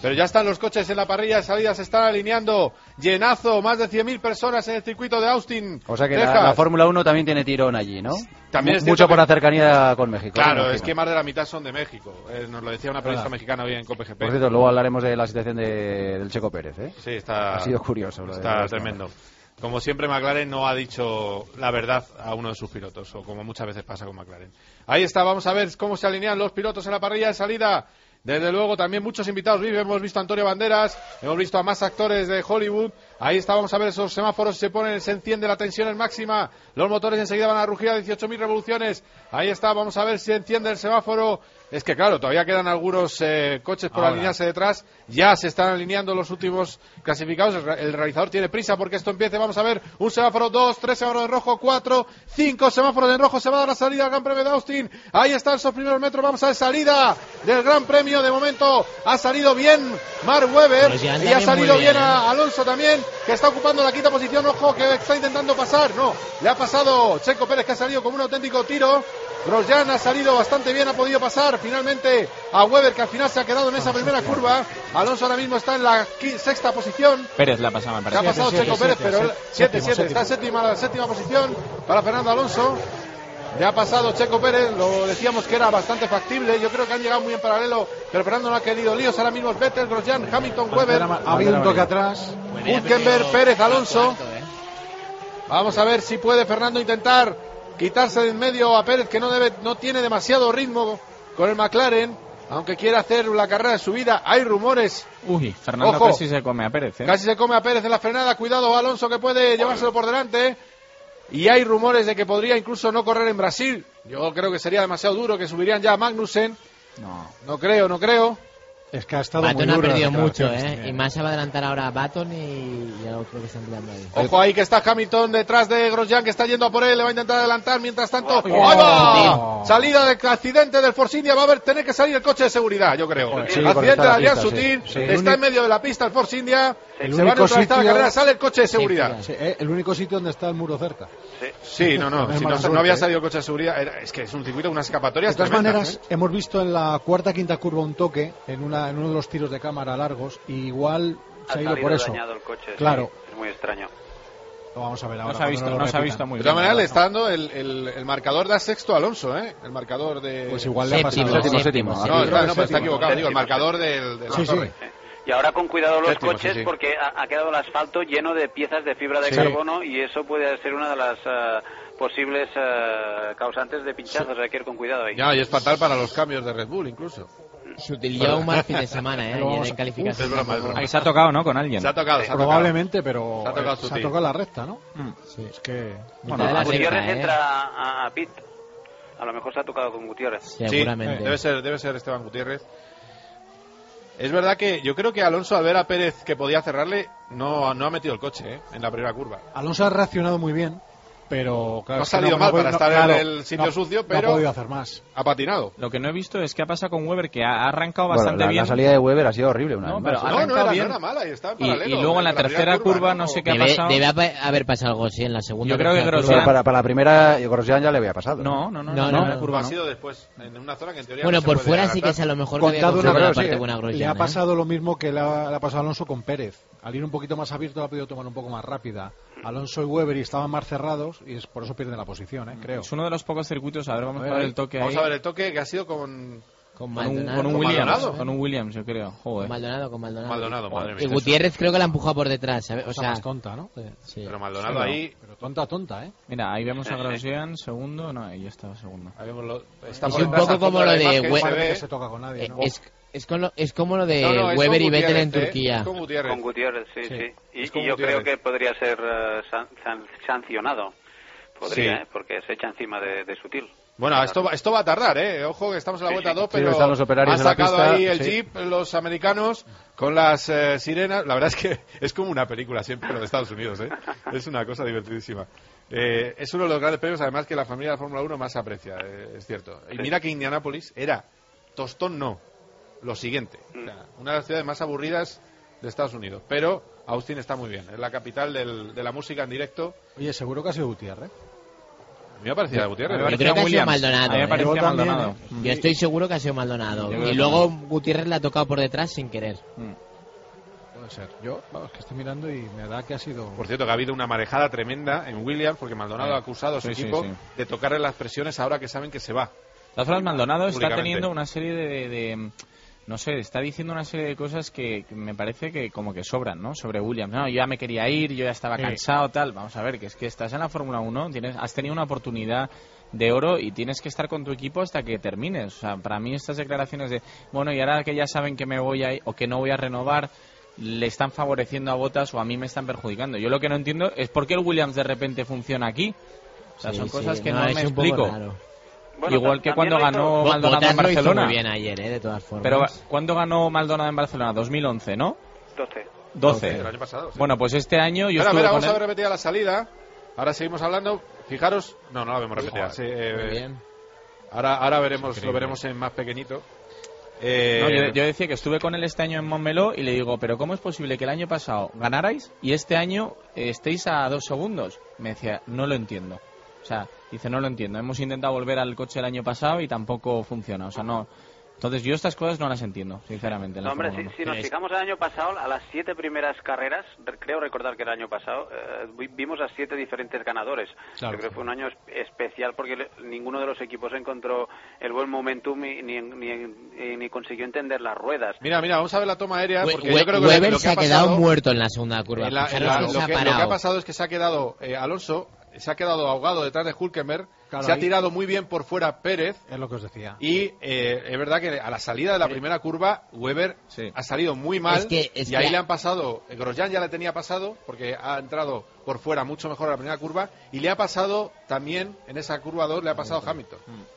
Pero ya están los coches en la parrilla de salida, se están alineando. Llenazo, más de 100.000 personas en el circuito de Austin. O sea que la Fórmula 1 también tiene tirón allí, ¿no? También es mucho por la cercanía con México. Claro, es que más de la mitad son de México. Nos lo decía una periodista mexicana hoy en COPE-GP. Por cierto, luego hablaremos de la situación del Checo Pérez, ¿eh? Sí, ha sido curioso. Está tremendo. Como siempre, McLaren no ha dicho la verdad a uno de sus pilotos, o como muchas veces pasa con McLaren. Ahí está, vamos a ver cómo se alinean los pilotos en la parrilla de salida. Desde luego, también muchos invitados VIP. Hemos visto a Antonio Banderas, hemos visto a más actores de Hollywood. Ahí está, vamos a ver esos semáforos, se enciende la tensión en máxima. Los motores enseguida van a rugir a 18.000 revoluciones. Ahí está, vamos a ver si enciende el semáforo. Es que claro, todavía quedan algunos coches por alinearse detrás. Ya se están alineando los últimos clasificados. El realizador tiene prisa porque esto empiece. Vamos a ver, un semáforo, 2, 3 semáforos en rojo, 4, 5 semáforos en rojo. Se va a dar la salida al Gran Premio de Austin. Ahí están esos primeros metros. Vamos a ver, salida del Gran Premio. De momento ha salido bien Mark Webber y ha salido bien a Alonso también, que está ocupando la quinta posición. Ojo, que está intentando pasar. No, le ha pasado Checo Pérez, que ha salido como un auténtico tiro. Grosjean ha salido bastante bien, ha podido pasar finalmente a Webber, que al final se ha quedado en esa primera curva. Alonso ahora mismo está en la sexta posición. Pérez la ha pasado, me parece. Le ha pasado Checo Pérez, pero 7, está en séptima posición para Fernando Alonso. Le ha pasado Checo Pérez, lo decíamos que era bastante factible. Yo creo que han llegado muy en paralelo, pero Fernando no ha querido líos. Ahora mismo es Vettel, Grosjean, Hamilton, Webber. Ha habido un toque atrás. Hülkenberg, Pérez, Alonso. Vamos a ver si puede Fernando intentar quitarse de en medio a Pérez, que no tiene demasiado ritmo con el McLaren, aunque quiere hacer la carrera de subida. Hay rumores. Uy, Fernando Ojo, casi se come a Pérez, ¿eh? Casi se come a Pérez en la frenada. Cuidado, Alonso, que puede llevárselo por delante. Y hay rumores de que podría incluso no correr en Brasil. Yo creo que sería demasiado duro, que subirían ya a Magnussen. No creo. Es que ha estado Baton muy duro. ha perdido mucho, Y más se va a adelantar ahora Baton y ya creo que están peleando ahí. Ojo ahí que está Hamilton detrás de Grosjean, que está yendo a por él, le va a intentar adelantar. Mientras tanto, ¡ahí va! Salida del accidente del Force India, va a tener que salir el coche de seguridad, yo creo. Sí, accidente de Adrián pista, Sutil, sí. Está en medio de la pista el Force India, se va a único neutralizar la sitio- carrera, sale el coche de seguridad. Sí, el único sitio donde está el muro cerca. Sí, no, Es si mala no suerte, había salido el coche de seguridad, es que es un circuito, unas escapatorias De todas tremendas, maneras, hemos visto en la cuarta, quinta curva un toque en uno de los tiros de cámara largos, y igual se ha ido por eso. Dañado el coche, claro. sí, es muy extraño. Lo vamos a ver ahora. No se ha visto muy De bien. todas maneras, le está dando el marcador de sexto Alonso, El marcador de... Pues igual le ha pasado. Séptimo. No, pero está equivocado, digo, el marcador de la torre. Y ahora con cuidado los Séptimo, coches, sí. porque ha quedado el asfalto lleno de piezas de fibra de carbono, y eso puede ser una de las posibles causantes de pinchazos. Hay que ir con cuidado ahí. Ya, y es fatal para los cambios de Red Bull, incluso. Sutil lleva un mal fin de semana, ayer en calificación. Es broma. Ahí se ha tocado, ¿no? Con alguien. Se ha tocado. Probablemente, pero Se ha tocado se ha sutil. tocado la recta, ¿no? Sí, es que... Mitad de la Gutiérrez recta, entra a pit. A lo mejor se ha tocado con Gutiérrez. Seguramente. Debe ser Esteban Gutiérrez. Es verdad que yo creo que Alonso, al ver a Pérez que podía cerrarle, no ha metido el coche en la primera curva. Alonso ha reaccionado muy bien, pero claro, No ha es que salido mal para estar claro, en el sitio sucio, pero no ha podido hacer más. ha patinado. Lo que no he visto es qué ha pasado con Webber, que ha arrancado Bueno, bastante bien. la salida de Weber ha sido horrible una No, vez pero más. ha No arrancado bien. era mala, y está en Y paralelo. luego en la primera tercera curva no sé qué ha pasado. Debe haber pasado algo así en la segunda. Yo creo que tercera Grosjean- curva. Para la primera, Grosjean ya le había pasado. No, No, la curva Ha no. sido después, en una zona que en teoría Bueno, no se por puede fuera sí adelantar. que es a lo mejor que había Contado cogido una la cosa, parte sí, buena Grosjean, le ha pasado lo mismo que le ha pasado a Alonso con Pérez. Al ir un poquito más abierto, la ha podido tomar un poco más rápida. Alonso y Webber estaban más cerrados y es por eso pierden la posición, creo. Es uno de los pocos circuitos. A ver, vamos a ver el toque Vamos ahí. a ver el toque que ha sido con Con Con Maldonado. un Williams, Maldonado. con un Williams, yo creo. Joder. Con Maldonado. Maldonado, madre Y mía. Gutiérrez creo que la ha empujado por detrás, ¿sabes? O sea, más tonta, ¿no? sí. Pero Maldonado ahí... Pero tonta, ¿eh? Mira, ahí vemos a Grosjean, segundo. No, ahí ya estaba segundo. ahí vemos está Es por un detrás poco al fondo como lo la de imagen, We- se ve. Que se toca con nadie, ¿no? Es como lo de No, es Weber con y Vettel en Gutiérrez, Turquía. es con Gutiérrez. Con Gutiérrez, sí. Es Y con yo Gutiérrez. creo que podría ser sancionado. Podría, Sí. porque se echa encima de Sutil. Bueno, esto va a tardar, ¿eh? Ojo que estamos en la vuelta 2, pero están los operarios han en la sacado pista, ahí el sí. Jeep, los americanos, con las sirenas. La verdad es que es como una película siempre lo de Estados Unidos, ¿eh? Es una cosa divertidísima. Es uno de los grandes premios, además, que la familia de la Fórmula 1 más aprecia, es cierto. Y mira que Indianápolis era tostón, no, lo siguiente. O sea, una de las ciudades más aburridas de Estados Unidos. Pero Austin está muy bien, es la capital de la música en directo. Oye, seguro que ha sido Gutiérrez. me ha parecido a Gutiérrez. A mí me Yo creo que ha sido Williams. Maldonado. A mí me parecía Yo también, Maldonado. Yo estoy seguro que ha sido Maldonado. Yo creo Y que luego Gutiérrez le ha tocado por detrás sin querer. Puede ser. Yo, vamos, que estoy mirando y me da que ha sido... Por cierto, que ha habido una marejada tremenda en Williams porque Maldonado ha acusado a su Sí, equipo sí. de tocarle las presiones ahora que saben que se va. De todas formas, Maldonado está Públicamente. teniendo una serie no sé, está diciendo una serie de cosas que me parece que como que sobran, ¿no? Sobre Williams. No, yo ya me quería ir, yo ya estaba cansado, tal. Vamos a ver, que es que estás en la Fórmula 1, has tenido una oportunidad de oro y tienes que estar con tu equipo hasta que termines. O sea, para mí estas declaraciones de, bueno, y ahora que ya saben que me voy a ir o que no voy a renovar, le están favoreciendo a Bottas o a mí me están perjudicando. Yo lo que no entiendo es por qué el Williams de repente funciona aquí. O sea, Sí, son sí, cosas que no es me un poco explico. raro. Bueno, Igual que también cuando lo hizo- ganó Maldonado Bottas en lo hizo Barcelona. muy bien ayer, de todas formas. Pero ¿cuándo ganó Maldonado en Barcelona? 2011, ¿no? 12. 12. El año pasado. Sí. Bueno, pues este año yo Espera, estuve vamos con a él. ver repetida la salida. Ahora seguimos hablando. Fijaros. No la vemos repetida. Sí, Muy bien. ahora veremos, lo veremos en más pequeñito. No, yo decía que estuve con él este año en Montmeló y le digo, pero ¿cómo es posible que el año pasado ganarais y este año estéis a 2 segundos? Me decía, no lo entiendo. O sea, dice, no lo entiendo. Hemos intentado volver al coche el año pasado y tampoco funciona. O sea, no. Entonces yo estas cosas no las entiendo, sinceramente. en la No, hombre, Fórmula 1. si nos fijamos el año pasado, a las 7 primeras carreras, creo recordar que el año pasado, vimos a 7 diferentes ganadores. Claro, Yo creo que fue un año especial porque ninguno de los equipos encontró el buen momentum y ni consiguió entender las ruedas. Mira, vamos a ver la toma aérea. Porque yo creo que Weber lo que se ha quedado pasado, muerto en la segunda curva. Fijaros que se ha lo que ha parado. pasado es que se ha quedado Alonso, se ha quedado ahogado detrás de Hülkenberg, Claro, se ha ahí- tirado muy bien por fuera Pérez Es lo que os decía. y es verdad que a la salida de la primera curva Weber Sí. ha salido muy mal Es que y ahí ha- le han pasado, Grosjean ya le tenía pasado porque ha entrado por fuera mucho mejor a la primera curva y le ha pasado también en esa curva 2 le ha pasado Hamilton.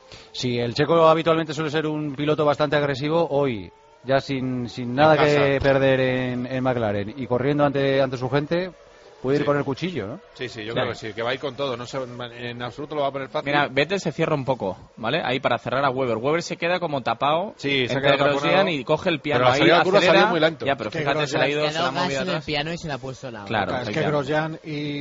Si el checo habitualmente suele ser un piloto bastante agresivo, hoy, ya sin nada casa. que perder en McLaren y corriendo ante su gente, puede ir Sí. con el cuchillo, ¿no? Sí, yo creo que sí, que va a ir con todo, no sé, en absoluto lo va a poner fácil. Mira, Vettel se cierra un poco, ¿vale? Ahí para cerrar a Weber. Weber se queda como tapado Sí, se ha entre quedado Grosjean taponado. y coge el piano Pero la ahí, salida de la curva acelera. salió muy lento. Ya, pero Es que fíjate, se le ha ido, Le ha se la dado ha movido gas en el atrás. piano y se le ha puesto la Claro. Es que efectivamente. Grosjean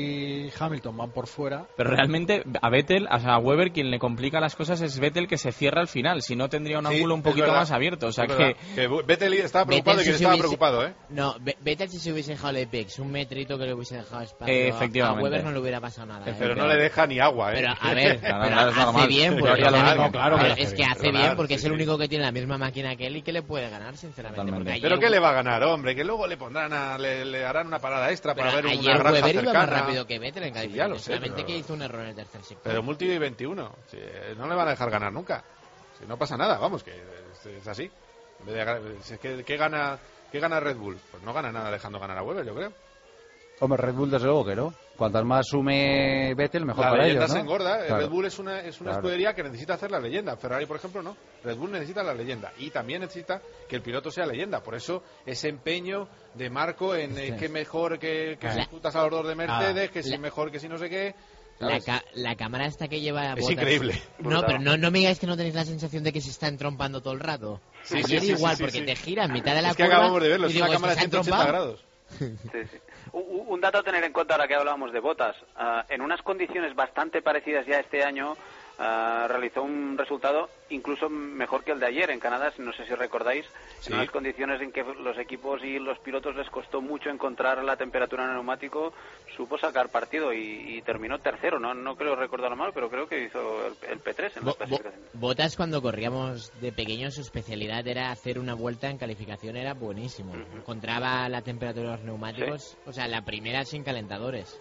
y Hamilton van por fuera. Pero realmente a Vettel, o sea, a Weber quien le complica las cosas es Vettel que se cierra al final, si no tendría un Sí, ángulo un es poquito verdad. más abierto, o sea Es verdad. que Vettel estaba preocupado Vettel y que si estaba se hubiese- preocupado, ¿eh? No, Vettel si se hubiese dejado el Apex, un metrito que le hubiese dejado espacio. Efectivamente. A Weber no le hubiera pasado nada. Pero no le deja ni agua, ¿eh? Pero a ver, Claro, pero claro, es hace normal. bien, Yo porque haría lo hace- mismo, claro que pero hace es que bien. hace Pero bien nada, porque es sí, el sí. único que tiene la misma máquina que él y que le puede ganar, sinceramente. Totalmente. Porque ayer ¿Pero qué le va a ganar, hombre? Que luego le pondrán le harán una parada extra pero para ver ayer una granja Weber iba más cercana. rápido que Vettel en Sí, ya calificación, lo sé, solamente pero- que hizo un error en el tercer sector. Pero multi 21, sí, no le van a dejar ganar nunca. Si no pasa nada, vamos, que es así. En vez de si es que, ¿qué gana Red Bull? Pues no gana nada dejando ganar a Weber, yo creo. Hombre, Red Bull desde luego que no. Cuantas más sume Vettel, mejor La para leyenda ellos, ¿no? se engorda. Claro. Red Bull es una Claro. escudería que necesita hacer la leyenda. Ferrari, por ejemplo, no. Red Bull necesita la leyenda. Y también necesita que el piloto sea leyenda. Por eso ese empeño de Marco en que mejor que si La- putas a los dos de Mercedes, que si La- mejor que si no sé qué. La, ¿sabes? la cámara esta que lleva Es Bottas- increíble. No, pero no me digáis que no tenéis la sensación de que se está entrompando todo el rato. Sí, Ayer sí, sí, igual, sí, porque sí. te gira en mitad de la Es que curva acabamos de verlo, y es digo, una cámara de ¿se ha 180 entrompado? grados. Sí. Un dato a tener en cuenta ahora que hablábamos de Bottas. En unas condiciones bastante parecidas ya este año, realizó un resultado incluso mejor que el de ayer en Canadá, no sé si recordáis, Sí. en unas condiciones en que los equipos y los pilotos les costó mucho encontrar la temperatura en el neumático, supo sacar partido y terminó tercero, no creo recordarlo mal, pero creo que hizo el P3 en la clasificación. Bottas cuando corríamos de pequeño su especialidad era hacer una vuelta en calificación, era buenísimo. Encontraba la temperatura de los neumáticos, o sea, la primera sin calentadores.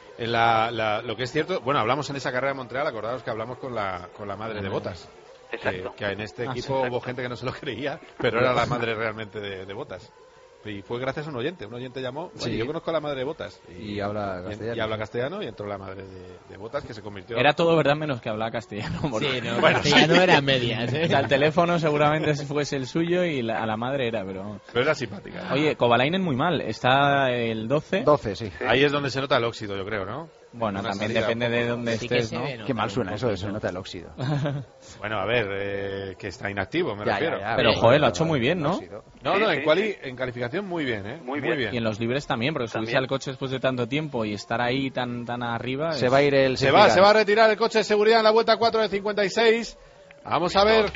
Lo que es cierto, bueno, hablamos en esa carrera de Montreal, acordaos que hablamos con la madre de Bottas. Exacto. Que en este Ah, equipo sí. hubo gente que no se lo creía, pero era la madre realmente de Bottas. Y fue gracias a un oyente llamó, Sí. oye, yo conozco a la madre de Botas. Y habla castellano. Y habla castellano y entró la madre de Botas, que se convirtió... Era todo verdad menos que hablaba castellano. porque- Sí, no, Bueno, castellano era medias, O ¿eh? sea, el teléfono seguramente fuese el suyo y a la madre era, pero... Pero era simpática. Oye, Kovalainen muy mal. Está el 12. 12, sí. Ahí es donde se nota el óxido, yo creo, ¿no? Bueno, Una también salida depende un de poco- dónde Sí que estés, se ¿no? ve, Qué mal suena Un eso, poquito. se nota el óxido. Bueno, a ver, que está inactivo, me Ya, refiero. ya, ya, Pero, joder, lo ha hecho muy bien, ¿no? óxido. No, Sí, no, sí, en calificación muy bien, ¿eh? Muy bien. Y en los libres también, porque subirse También. al coche después de tanto tiempo y estar ahí tan arriba... Se es- va a ir el Se va a retirar el coche de seguridad en la vuelta 4 de 56. Vamos a ver.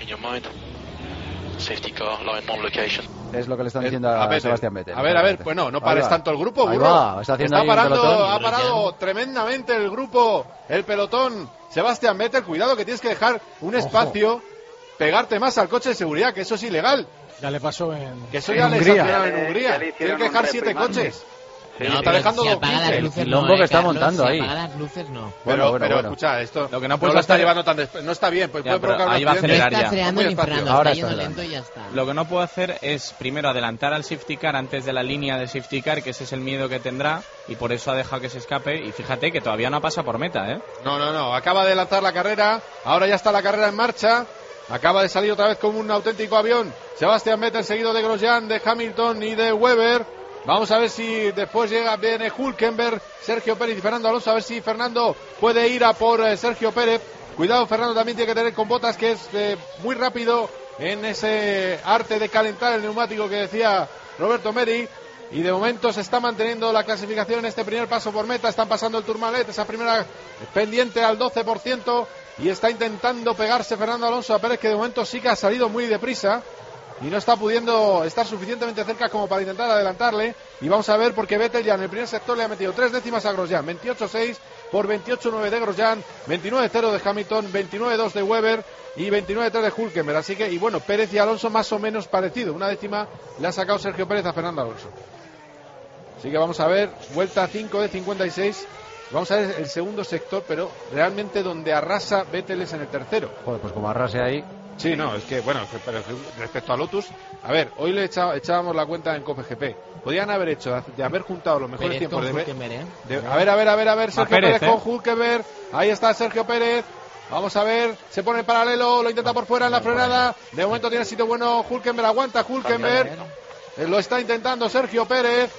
Safety car, line on location. Es lo que le están diciendo a Vettel. Sebastián Vettel. A ver, pues no Ahí pares va. tanto el grupo, Ahí burro. va, está haciendo ahí un parando, pelotón. ha parado tremendamente el grupo, el pelotón. Sebastián Vettel, cuidado que tienes que dejar un espacio, pegarte más al coche de seguridad, que eso es ilegal. Ya le pasó en... Que eso en ya le Hungría. sancionaron en Ya Hungría. le hicieron Tienen que dejar un 7 reprimande. coches. Sí, No, está pero dejando si dos apaga las 15. luces, quilombo no, que está Carlos, montando si ahí. apaga las luces, no. Pero Bueno. escucha, esto Lo que no no puedes lo está hacer- llevando no está bien, pues Ya, puede pero provocar un ahí va a accidente. acelerar No está ya. freando Muy ni despacio. frenando, Ahora está yendo está lento y ya está. Lo que no puedo hacer es primero adelantar al safety car antes de la línea del safety car, que ese es el miedo que tendrá, y por eso ha dejado que se escape. Y fíjate que todavía no pasa por meta, ¿eh? No, acaba de lanzar la carrera, ahora ya está la carrera en marcha, acaba de salir otra vez como un auténtico avión, Sebastián Vettel seguido de Grosjean, de Hamilton y de Weber. Vamos a ver si después viene Hülkenberg, Sergio Pérez y Fernando Alonso, a ver si Fernando puede ir a por Sergio Pérez. Cuidado, Fernando también tiene que tener con Bottas, que es muy rápido en ese arte de calentar el neumático que decía Roberto Meri. Y de momento se está manteniendo la clasificación en este primer paso por meta. Están pasando el Tourmalet, esa primera pendiente al 12%. Y está intentando pegarse Fernando Alonso a Pérez, que de momento sí que ha salido muy deprisa. Y no está pudiendo estar suficientemente cerca como para intentar adelantarle. Y vamos a ver, porque Vettel ya en el primer sector le ha metido 3 décimas a Grosjean. 28.6 por 28.9 de Grosjean, 29.0 de Hamilton, 29.2 de Weber y 29.3 de Hülkenberg. Así que, y bueno, Pérez y Alonso más o menos parecido. Una décima le ha sacado Sergio Pérez a Fernando Alonso. Así que vamos a ver, vuelta 5 de 56. Vamos a ver el segundo sector, pero realmente donde arrasa Vettel es en el tercero. Joder, pues como arrase ahí. Sí, no, es que, bueno, pero respecto a Lotus, a ver, hoy le echábamos la cuenta en COPGP. Podían haber hecho, de haber juntado los mejores Pérez tiempos con de, Hülkenberg, ¿eh? a ver, Sergio Pérez, Pérez con Hülkenberg. Ahí está Sergio Pérez. Vamos a ver, se pone en paralelo, lo intenta por fuera en la frenada. De momento tiene sitio bueno Hülkenberg, aguanta Hülkenberg. Lo está intentando Sergio Pérez.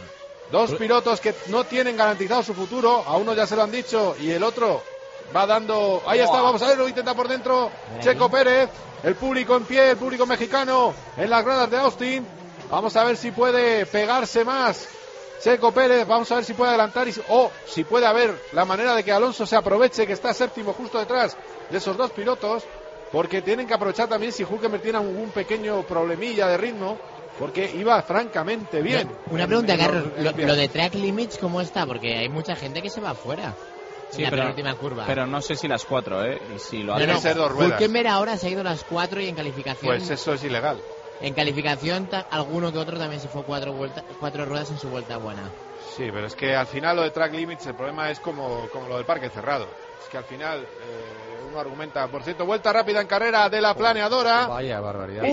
Dos pilotos que no tienen garantizado su futuro. A uno ya se lo han dicho y el otro va dando. Ahí está, vamos a ver, lo intenta por dentro Checo Pérez. El público en pie, el público mexicano en las gradas de Austin. Vamos a ver si puede pegarse más Checo Pérez. Vamos a ver si puede adelantar o si puede haber la manera de que Alonso se aproveche, que está séptimo justo detrás de esos dos pilotos, porque tienen que aprovechar también si Hülkenberg tiene algún pequeño problemilla de ritmo, porque iba francamente bien. Una pregunta, En Carlos, los- lo de track limits, ¿cómo está? Porque hay mucha gente que se va afuera. Sí, en la pero, penúltima curva. pero no sé si las 4, ¿eh? Y si lo Deben hace... ser dos ruedas. Hülkenberg ahora se ha ido a las 4 y en calificación... Pues eso es ilegal. En calificación, alguno que otro también se fue 4 ruedas en su vuelta buena. Sí, pero es que al final lo de track limits, el problema es como lo del parque cerrado. Es que al final uno argumenta, por cierto, vuelta rápida en carrera de la planeadora. Vaya barbaridad.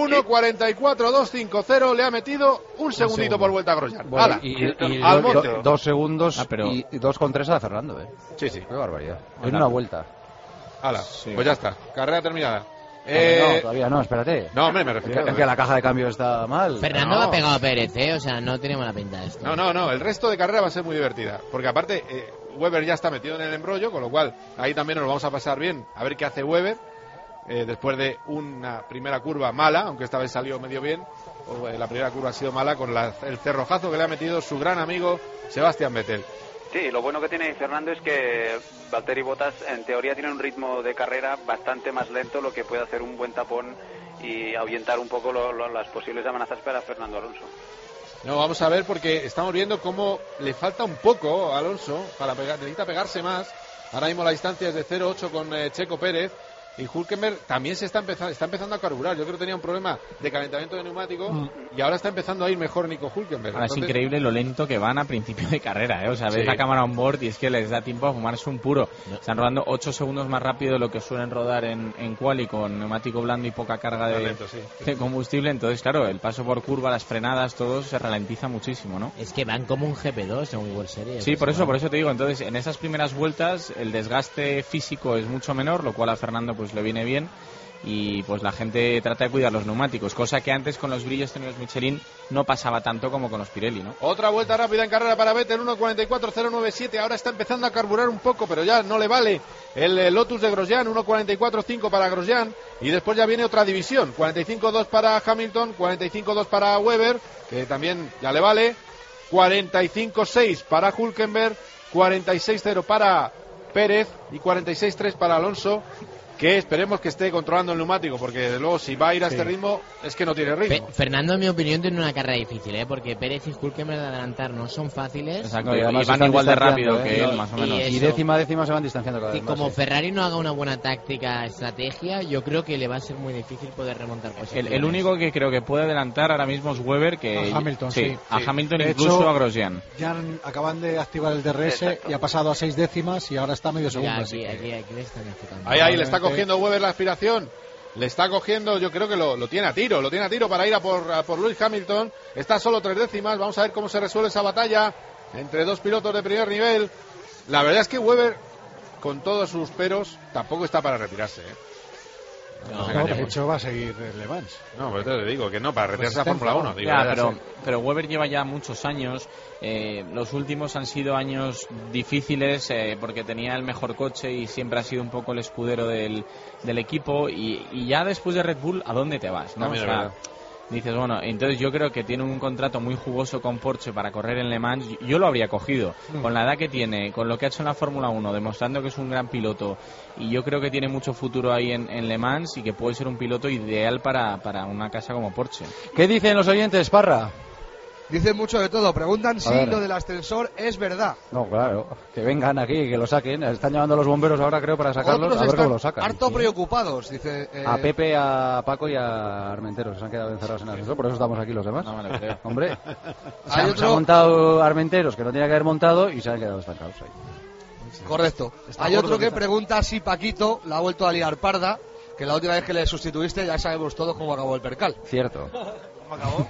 1.44.250, le ha metido un segundito por vuelta a Grosjean. Bueno, ¡Hala! y al monte. 2 segundos pero- y 2,3 a Fernando, Sí, sí. Qué barbaridad. En Hala. una vuelta. ¡Hala! Sí. Pues ya está. Carrera terminada. No, todavía no, espérate. No, hombre, me refiero. Es que la caja de cambio está mal. Fernando no. ha pegado a Pérez, ¿eh? O sea, no tenemos la pinta de esto. No, el resto de carrera va a ser muy divertida. Porque aparte, Weber ya está metido en el embrollo, con lo cual ahí también nos lo vamos a pasar bien. A ver qué hace Weber. Después de una primera curva mala, aunque esta vez salió medio bien. La primera curva ha sido mala con el cerrojazo que le ha metido su gran amigo Sebastián Vettel. Sí, lo bueno que tiene Fernando es que Valtteri Bottas en teoría tiene un ritmo de carrera bastante más lento, lo que puede hacer un buen tapón y ahuyentar un poco las posibles amenazas para Fernando Alonso. No, vamos a ver porque estamos viendo cómo le falta un poco a Alonso para necesita pegarse más. Ahora mismo la distancia es de 0.8 con Checo Pérez. Y Hülkenberg también está empezando a carburar. Yo creo que tenía un problema de calentamiento de neumático y ahora está empezando a ir mejor Nico Hülkenberg. Ahora es Entonces, increíble lo lento que van a principio de carrera, ¿eh? O sea, ves Sí. la cámara on board y es que les da tiempo a fumarse un puro. Están rodando 8 segundos más rápido de lo que suelen rodar en quali con neumático blando y poca carga más de, lento, sí. de combustible. Entonces, claro, el paso por curva, las frenadas, todo se ralentiza muchísimo, ¿no? Es que van como un GP2 en un World Series. Sí, por O sea, eso te digo. Entonces, en esas primeras vueltas el desgaste físico es mucho menor, lo cual a Fernando pues le viene bien. y pues la gente trata de cuidar los neumáticos, cosa que antes con los brillos tenidos Michelin no pasaba tanto como con los Pirelli, ¿no? Otra vuelta rápida en carrera para Vettel, 1.44.097, ahora está empezando a carburar un poco, pero ya no le vale el Lotus de Grosjean, 1.44.5 para Grosjean, y después ya viene otra división, 45.2 para Hamilton, 45.2 para Weber, que también ya le vale, 45.6 para Hülkenberg, 46.0 para Pérez y 46.3 para Alonso, que esperemos que esté controlando el neumático, porque desde luego si va a ir a este ritmo es que no tiene ritmo. Fernando, en mi opinión, tiene una carrera difícil, porque Pérez y Hülkenberg de adelantar no son fáciles. Exacto, y van igual de rápido que él, más o menos. Y décima se van distanciando cada vez Y más. como Ferrari no haga una buena táctica, estrategia, yo creo que le va a ser muy difícil poder remontar posiciones. El único que creo que puede adelantar ahora mismo es Weber, que a Hamilton, sí. A Hamilton, de incluso hecho, a Grosjean. Ya acaban de activar el DRS. Exacto. Y ha pasado a 6 décimas y ahora está medio segundo. Aquí le están enfocando. Ahí le está cogiendo Weber la aspiración. Le está cogiendo, yo creo que lo tiene a tiro para ir a por Lewis Hamilton. Está solo 3 décimas. Vamos a ver cómo se resuelve esa batalla entre dos pilotos de primer nivel. La verdad es que Weber, con todos sus peros, tampoco está para retirarse. No, de hecho va a seguir Le Mans. No, pero te digo que no, para retirarse a Fórmula 1. Digo, Ya, pero Weber lleva ya muchos años. Los últimos han sido años difíciles porque tenía el mejor coche y siempre ha sido un poco el escudero del equipo. Y ya después de Red Bull, ¿a dónde te vas? ¿No? También, dices, bueno, entonces yo creo que tiene un contrato muy jugoso con Porsche para correr en Le Mans. Yo lo habría cogido, con la edad que tiene, con lo que ha hecho en la Fórmula 1, demostrando que es un gran piloto, y yo creo que tiene mucho futuro ahí en Le Mans y que puede ser un piloto ideal para una casa como Porsche. ¿Qué dicen los oyentes, Parra? Dicen mucho de todo. Preguntan si lo del ascensor es verdad. No, claro. Que vengan aquí, que lo saquen. Están llamando a los bomberos ahora, creo, para sacarlos. Otros A ver cómo están lo sacan. harto preocupados, dice. A Pepe, a Paco y a Armenteros. Se han quedado encerrados en el ascensor. Por eso estamos aquí los demás. No me lo creo. Hombre, Hay se ha montado Armenteros, que no tenía que haber montado, y se han quedado estancados ahí. Correcto. Hay otro que pregunta si Paquito la ha vuelto a liar parda, que la última vez que le sustituiste ya sabemos todos cómo acabó el percal. Cierto. Acabó.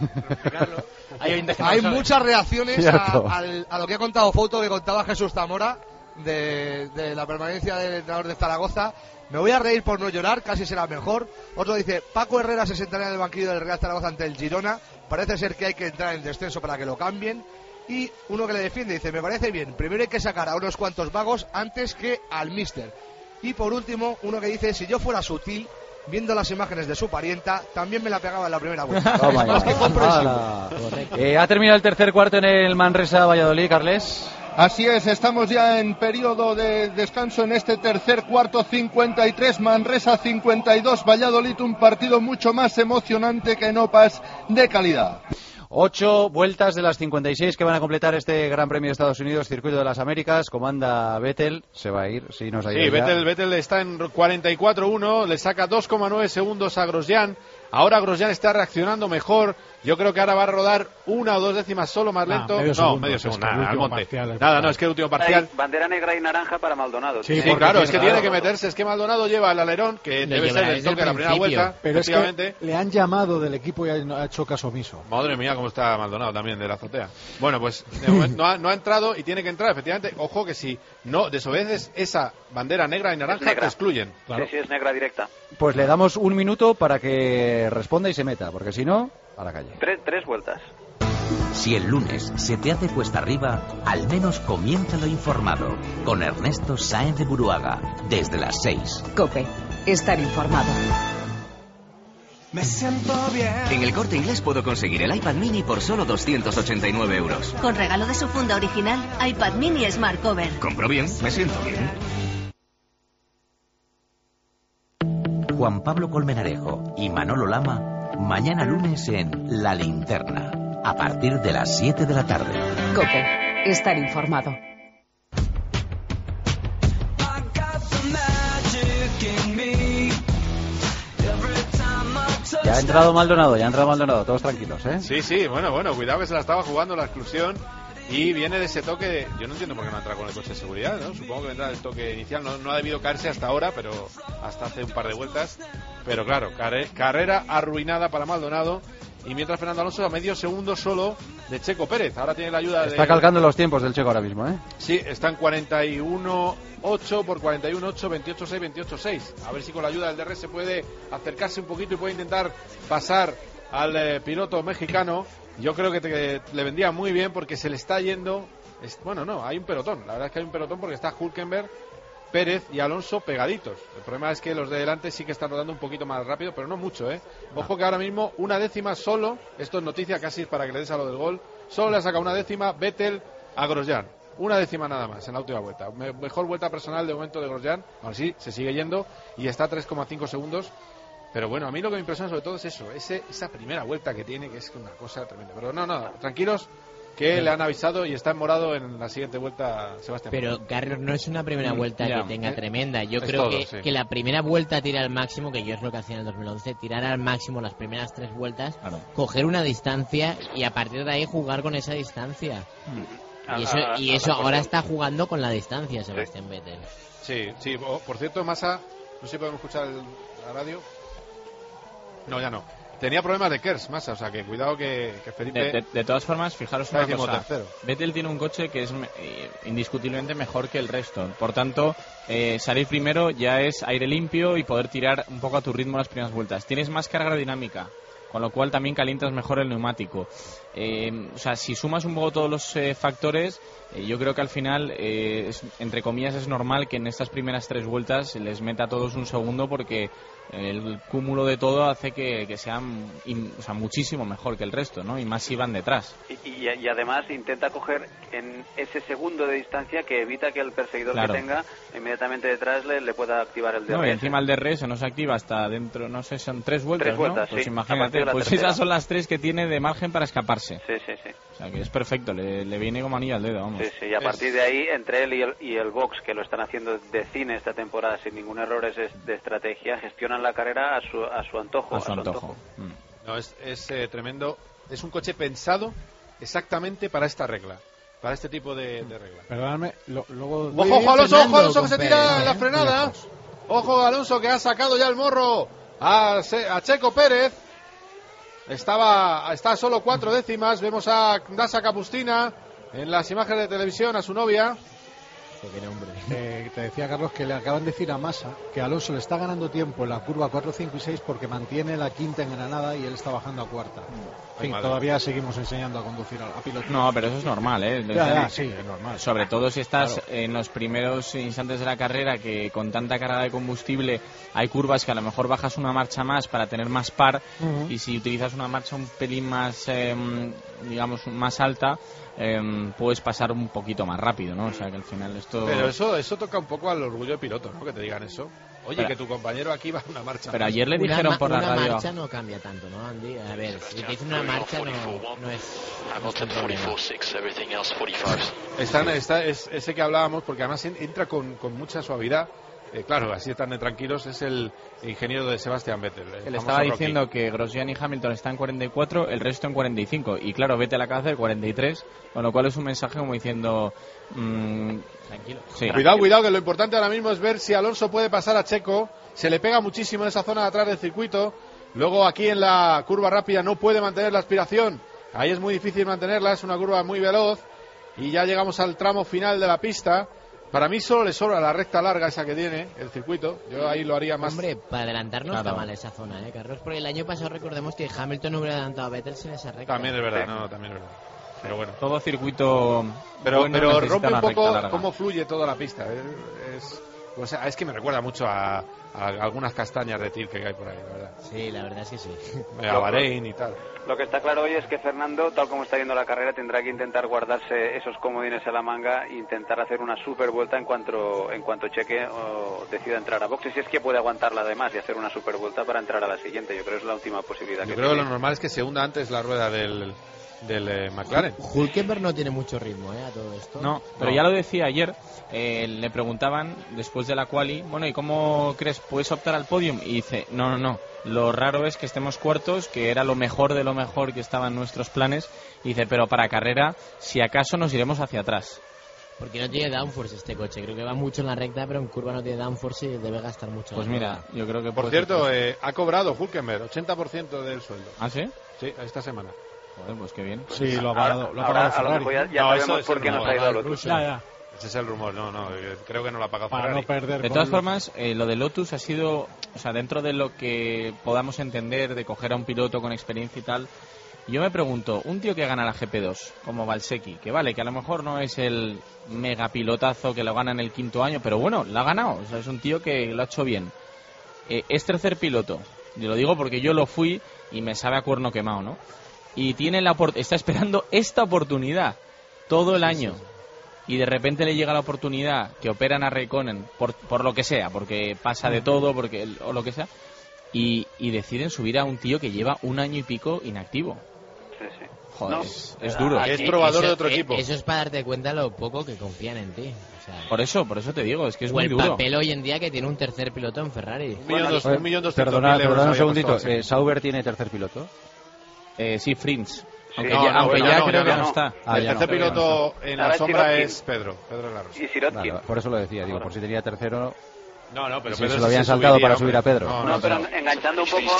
Hay muchas reacciones a lo que ha contado Foto, que contaba Jesús Zamora de la permanencia del entrenador de Zaragoza. Me voy a reír por no llorar, casi será mejor. Otro dice, Paco Herrera se sentará en el banquillo del Real Zaragoza ante el Girona. Parece ser que hay que entrar en descenso para que lo cambien. Y uno que le defiende dice, me parece bien, primero hay que sacar a unos cuantos vagos antes que al míster. Y por último, uno que dice, si yo fuera sutil, viendo las imágenes de su parienta, también me la pegaba en la primera vuelta. Oh, es más que comprensible. Ha terminado el tercer cuarto en el Manresa Valladolid, Carles. Así es, estamos ya en periodo de descanso en este tercer cuarto, 53 Manresa, 52 Valladolid, un partido mucho más emocionante que en Opas de calidad. 8 vueltas de las 56 que van a completar este Gran Premio de Estados Unidos, Circuito de las Américas. Comanda Vettel, se va a ir, si nos ha ido. Sí, Vettel está en 44-1, le saca 2,9 segundos a Grosjean. Ahora Grosjean está reaccionando mejor. Yo creo que ahora va a rodar 1 o 2 décimas solo más lento. Medio segundo, nada, al monte. Parcial, Nada, no, es que el último parcial. Hay bandera negra y naranja para Maldonado. Sí, claro, es que tiene que meterse. Es que Maldonado lleva el alerón, que debe ser el toque de la primera vuelta. Pero es que le han llamado del equipo y ha hecho caso omiso. Madre mía, cómo está Maldonado también de la azotea. Bueno, pues no ha entrado y tiene que entrar, efectivamente. Ojo que si no desobedeces esa bandera negra y naranja, te excluyen. Claro. Sí, es negra directa. Pues le damos un minuto para que responda y se meta, porque si no, a la calle. Tres vueltas. Si el lunes se te hace cuesta arriba, al menos comiénzalo informado con Ernesto Sáenz de Buruaga, desde las 6. COPE, estar informado. Me siento bien. En el Corte Inglés puedo conseguir el iPad Mini por solo 289 euros. Con regalo de su funda original, iPad Mini Smart Cover. Compro bien, me siento bien. Juan Pablo Colmenarejo y Manolo Lama, mañana lunes en La Linterna, a partir de las 7 de la tarde. COPE, estar informado. Ya ha entrado Maldonado, todos tranquilos, ¿eh? Sí, bueno, cuidado que se la estaba jugando la exclusión y viene de ese toque. Yo no entiendo por qué no entra con el coche de seguridad, ¿no? Supongo que vendrá el toque inicial, no ha debido caerse hasta ahora, pero hasta hace un par de vueltas pero claro, carrera arruinada para Maldonado. Y mientras Fernando Alonso a medio segundo solo de Checo Pérez. Ahora tiene la ayuda Está calcando los tiempos del Checo ahora mismo, ¿eh? Sí, están 41.8 por 41.8, 28.6, 28.6. A ver si con la ayuda del DRS se puede acercarse un poquito y puede intentar pasar al piloto mexicano. Yo creo que le vendría muy bien porque se le está yendo... Bueno, no, hay un pelotón. La verdad es que hay un pelotón porque está Hülkenberg, Pérez y Alonso pegaditos. El problema es que los de delante sí que están rodando un poquito más rápido, pero no mucho, ¿eh? Ojo que ahora mismo una décima solo, esto es noticia casi para que le des a lo del gol, solo le ha sacado una décima Vettel a Grosjean. Una décima nada más en la última vuelta. Mejor vuelta personal de momento de Grosjean. Aún así, se sigue yendo y está a 3,5 segundos. Pero bueno, a mí lo que me impresiona sobre todo es eso, esa primera vuelta que tiene, que es una cosa tremenda. Pero no, tranquilos, que le han avisado y está en morado en la siguiente vuelta Sebastián. Pero Carlos, no es una primera vuelta que tenga tremenda. Yo creo todo, que la primera vuelta tira al máximo, que yo es lo que hacía en el 2011, tirar al máximo las primeras 3 vueltas, coger una distancia y a partir de ahí jugar con esa distancia. Y eso ahora está jugando con la distancia Sebastián Vettel. Sí. Por cierto, Massa, no sé si podemos escuchar la radio. No, ya no. Tenía problemas de KERS, Massa, o sea que cuidado que Felipe... De todas formas, fijaros una cosa. Tercero. Vettel tiene un coche que es indiscutiblemente mejor que el resto. Por tanto, salir primero ya es aire limpio y poder tirar un poco a tu ritmo las primeras vueltas. Tienes más carga aerodinámica, con lo cual también calientas mejor el neumático. O sea, si sumas un poco todos los factores, yo creo que al final, entre comillas, es normal que en estas primeras 3 vueltas les meta a todos un segundo porque el cúmulo de todo hace que sean muchísimo mejor que el resto, ¿no? Y más si van detrás. Y además intenta coger en ese segundo de distancia que evita que el perseguidor que tenga inmediatamente detrás le pueda activar el DRS. No, y encima el DRS no se activa hasta dentro, no sé, son 3 vueltas, 3 vueltas, ¿no? Pues sí, imagínate, pues esas son las 3 que tiene de margen para escaparse. Sí. O sea, que es perfecto, le viene como anillo al dedo, vamos. Sí, y a partir de ahí, entre él y el box, que lo están haciendo de cine esta temporada sin ningún error de estrategia, gestionan la carrera a su antojo. A su antojo. No, es tremendo. Es un coche pensado exactamente para esta regla, para este tipo de regla. Perdóname, luego... ¡Ojo, Alonso que se tira en la frenada! ¡Ojo, Alonso, que ha sacado ya el morro a Checo Pérez! Está a solo 4 décimas. Vemos a Dasa Capustina en las imágenes de televisión, a su novia. Te decía, Carlos, que le acaban de decir a Massa que Alonso le está ganando tiempo en la curva 4, 5 y 6 porque mantiene la quinta en Granada y él está bajando a cuarta. En fin, todavía seguimos enseñando a conducir a pilotos. No, pero eso es normal, ¿eh? Sí, es normal. Sobre todo si estás en los primeros instantes de la carrera, que con tanta carga de combustible hay curvas que a lo mejor bajas una marcha más para tener más par, y si utilizas una marcha un pelín más, digamos, más alta, puedes pasar un poquito más rápido, ¿no? O sea que al final esto... Pero eso toca un poco al orgullo de piloto, ¿no? Que te digan eso. Oye, que tu compañero aquí va a una marcha. Pero ayer le dijeron por la radio... Una marcha no cambia tanto, ¿no, Andy? A ver, si te dicen una marcha no es un problema. Es ese que hablábamos, porque además entra con mucha suavidad. Claro, así están de tranquilos, es el ingeniero de Sebastián Vettel. Le estaba diciendo que Grosjean y Hamilton están en 44, el resto en 45. Y claro, Vettel acaba de hacer 43, con lo cual es un mensaje como diciendo... tranquilo. Sí. Cuidado, que lo importante ahora mismo es ver si Alonso puede pasar a Checo. Se le pega muchísimo en esa zona de atrás del circuito. Luego aquí en la curva rápida no puede mantener la aspiración. Ahí es muy difícil mantenerla, es una curva muy veloz. Y ya llegamos al tramo final de la pista. Para mí solo le sobra la recta larga esa que tiene el circuito. Yo ahí lo haría más... Hombre, para adelantar no está mal esa zona, Carlos, porque el año pasado recordemos que Hamilton no hubiera adelantado a Vettel sin esa recta. También es verdad, también es verdad. Pero bueno. Todo circuito... Pero rompe un poco cómo fluye toda la pista. Es que me recuerda mucho a algunas castañas de Tilke que hay por ahí, la verdad. Sí, la verdad es que sí. A Bahrein y tal. Lo que está claro hoy es que Fernando, tal como está yendo la carrera, tendrá que intentar guardarse esos comodines a la manga e intentar hacer una super vuelta en cuanto Cheque decida entrar a boxes, si es que puede aguantarla además y hacer una super vuelta para entrar a la siguiente. Yo creo que es la última posibilidad. Yo creo que lo normal es que se hunda antes la rueda del McLaren. Hülkenberg no tiene mucho ritmo a todo esto. No, pero ya lo decía ayer, le preguntaban después de la quali, bueno, ¿y cómo crees? ¿Puedes optar al podium? Y dice, no, lo raro es que estemos cuartos, que era lo mejor de lo mejor que estaba en nuestros planes. Y dice, pero para carrera, si acaso nos iremos hacia atrás. Porque no tiene downforce este coche. Creo que va mucho en la recta, pero en curva no tiene downforce y debe gastar mucho. Pues mira, yo creo que... Por cierto, ha cobrado Hülkenberg 80% del sueldo. ¿Ah, sí? Sí, esta semana. Joder, pues qué bien. Sí, lo ha pagado Ferrari. Ya sabemos por qué no ha ido a Lotus. Ese es el rumor, no, creo que no lo ha pagado Para Ferrari. no perder de todas formas, lo de Lotus ha sido, o sea, dentro de lo que podamos entender de coger a un piloto con experiencia y tal, yo me pregunto, un tío que gana la GP2, como Valsecchi, que vale, que a lo mejor no es el mega pilotazo que lo gana en el 5º año, pero bueno, lo ha ganado, o sea, es un tío que lo ha hecho bien. Es tercer piloto, y lo digo porque yo lo fui y me sabe a cuerno quemado, ¿no? Y tiene está esperando esta oportunidad todo el año. Y de repente le llega la oportunidad que operan a Raikkonen por lo que sea, porque pasa de todo, o lo que sea, y deciden subir a un tío que lleva 1 año y pico inactivo. Sí. Joder, No, es duro. Es probador de otro equipo. Eso es para darte cuenta lo poco que confían en ti. O sea, Por eso te digo, es que es o muy el duro. papel hoy en día que tiene un tercer piloto en Ferrari. 1.200.000 Perdona euros un segundito. había puesto ¿Sauber tiene tercer piloto? Sí, Frins. Aunque No, ya, no, creo que no. no está. El tercer piloto en la Ahora es sombra Sirotkin. es Pedro Larros. Y Sirotkin. Vale, por eso lo decía, digo, por si tenía tercero. No, pero Si Pedro se lo habían saltado subiría, para subir a Pedro. No, pero enganchando un poco...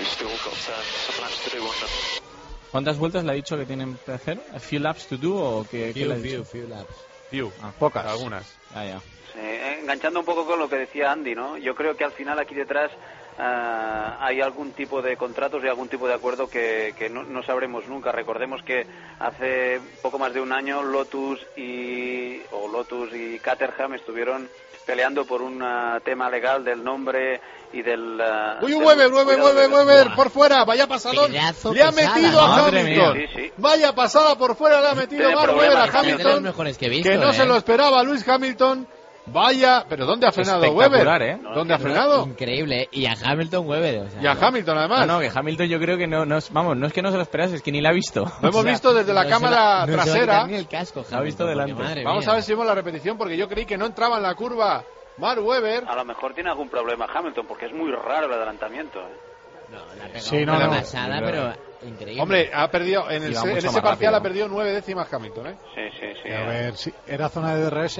¿Cuántas vueltas le ha dicho que tienen que hacer? ¿A few laps to do o qué le ha dicho? Few laps. Few, Pocas. algunas. Ya. enganchando un poco con lo que decía Andy, ¿no? Yo creo que al final aquí detrás hay algún tipo de contratos y algún tipo de acuerdo que no sabremos nunca. Recordemos que hace poco más de un año Lotus y Caterham estuvieron peleando por un tema legal del nombre y del... ¡Uy, Weber, por fuera! ¡Vaya pasadón! ¡Le ha metido a Hamilton! Sí. ¡Vaya pasada por fuera! ¡Le ha metido Mark Webber a Hamilton! Que no se lo esperaba Lewis Hamilton. Vaya, pero ¿dónde ha frenado Webber? ¿Dónde ha frenado? Increíble, y a Hamilton Webber. O sea, y a Hamilton además. No, que Hamilton yo creo que no es que no se lo esperase, es que ni la ha visto. Lo hemos visto desde la cámara trasera. Ni el casco, la ha visto delante. Vamos a ver si vemos la repetición, porque yo creí que no entraba en la curva Mark Webber. A lo mejor tiene algún problema Hamilton, porque es muy raro el adelantamiento. No, la ha pegado una pasada, pero increíble. Hombre, ha perdido en ese parcial ha perdido 9 décimas Hamilton, Sí. A ver, ¿era zona de DRS?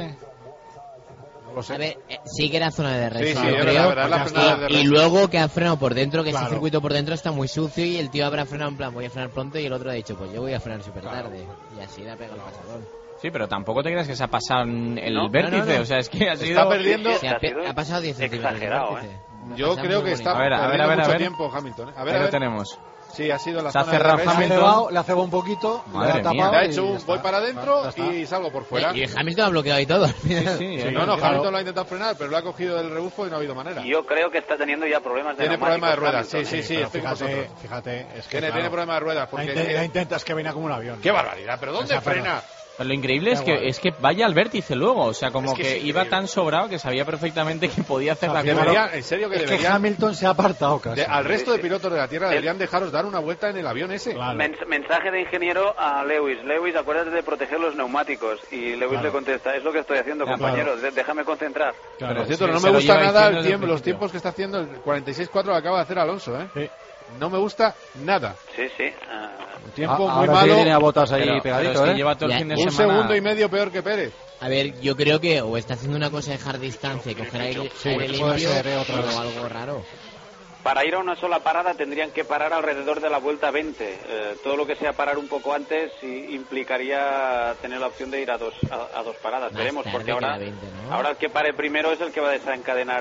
A ver, sí que era zona de DRS, sí, creo. Y luego que ha frenado por dentro, que ese circuito por dentro está muy sucio y el tío habrá frenado en plan, voy a frenar pronto, y el otro ha dicho, pues yo voy a frenar súper tarde. Y así le ha pegado el pasadón. Sí, pero tampoco te creas que se ha pasado el vértice, o sea, es que ha sido... Está perdiendo... ha pasado 10 centímetros. Exagerado, Yo creo que está perdiendo mucho tiempo Hamilton. A ver, ahí lo tenemos. Sí, ha sido la se ha zona cerrado de Hamilton, le ha cebado un poquito, madre le ha mía, tapado, le ha hecho un voy para adentro y salgo por fuera. Y Hamilton ha bloqueado y todo. Hamilton lo ha intentado frenar, pero lo ha cogido del rebufo y no ha habido manera. Yo creo que está teniendo ya problemas de Tiene problemas de ruedas, Hamilton, sí, fíjate, es que tiene problemas de ruedas porque la intentas que venga como un avión. ¡Qué barbaridad! ¿Pero dónde frena? Lo increíble es que vaya al vértice luego, o sea, como que iba tan sobrado que sabía perfectamente que podía hacer la curva. En serio que debería. Hamilton se ha apartado casi. Al resto de pilotos de la Tierra deberían dejaros dar una vuelta en el avión ese. Claro. Mensaje de ingeniero a Lewis. Lewis, acuérdate de proteger los neumáticos. Y Lewis le contesta, es lo que estoy haciendo, compañero, déjame concentrar. Pero por cierto, no me gusta nada los tiempos que está haciendo el 46.4 que acaba de hacer Alonso, ¿eh? Sí. No me gusta nada. Sí. Un tiempo muy malo. Tiene a Botas ahí pegadito, es que lleva todo el fin de un semana. segundo y medio peor que Pérez. A ver, yo creo que o está haciendo una cosa de dejar distancia y coger aire limpio o algo raro. Para ir a una sola parada tendrían que parar alrededor de la vuelta 20. Todo lo que sea parar un poco antes implicaría tener la opción de ir a dos paradas. Más veremos, porque ahora 20, ¿no? ahora el que pare primero es el que va a desencadenar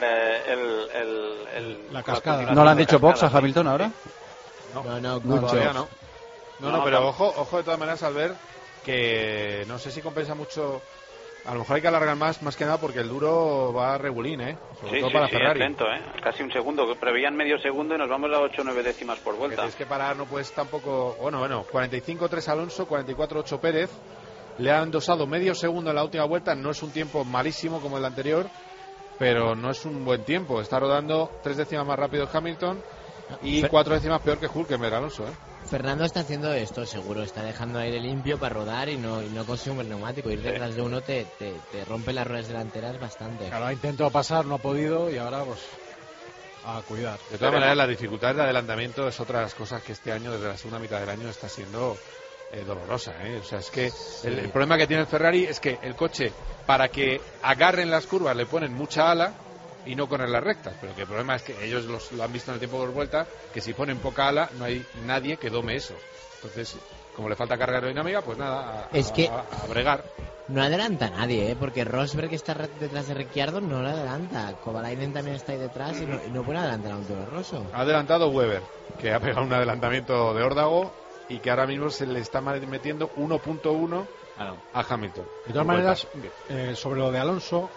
la cascada. ¿No le han dicho box a Hamilton ahora? No, todavía no. No, pero ojo de todas maneras al ver que no sé si compensa mucho. A lo mejor hay que alargar más que nada porque el duro va a regulín, sobre todo para Ferrari. Es lento, casi un segundo. Preveían medio segundo y nos vamos a 8 o 9 décimas por vuelta. Tienes que parar, no puedes tampoco... Bueno, 45-3 Alonso, 44-8 Pérez. Le han dosado medio segundo en la última vuelta. No es un tiempo malísimo como el anterior, pero no es un buen tiempo. Está rodando 3 décimas más rápido Hamilton y 4 décimas peor que Hülkenberg, Alonso, Fernando está haciendo esto, seguro. Está dejando aire limpio para rodar y no consume el neumático. Ir detrás de uno te rompe las ruedas delanteras bastante. Claro, ha intentado pasar, no ha podido y ahora pues a cuidar. De todas maneras, la dificultad de adelantamiento es otra de las cosas que este año, desde la segunda mitad del año, está siendo dolorosa, O sea, es que el problema que tiene el Ferrari es que el coche, para que agarren las curvas, le ponen mucha ala y no corren las rectas, pero que el problema es que ellos lo han visto en el tiempo por vuelta, que si ponen poca ala no hay nadie que dome eso. Entonces, como le falta carga aerodinámica, pues nada, a bregar. No adelanta a nadie, porque Rosberg, que está detrás de Ricciardo, no lo adelanta. Kovalainen también está ahí detrás y no puede adelantar a un Toro Rosso. Ha adelantado Weber, que ha pegado un adelantamiento de órdago y que ahora mismo se le está metiendo 1.1 a Hamilton. De todas maneras, sobre lo de Alonso,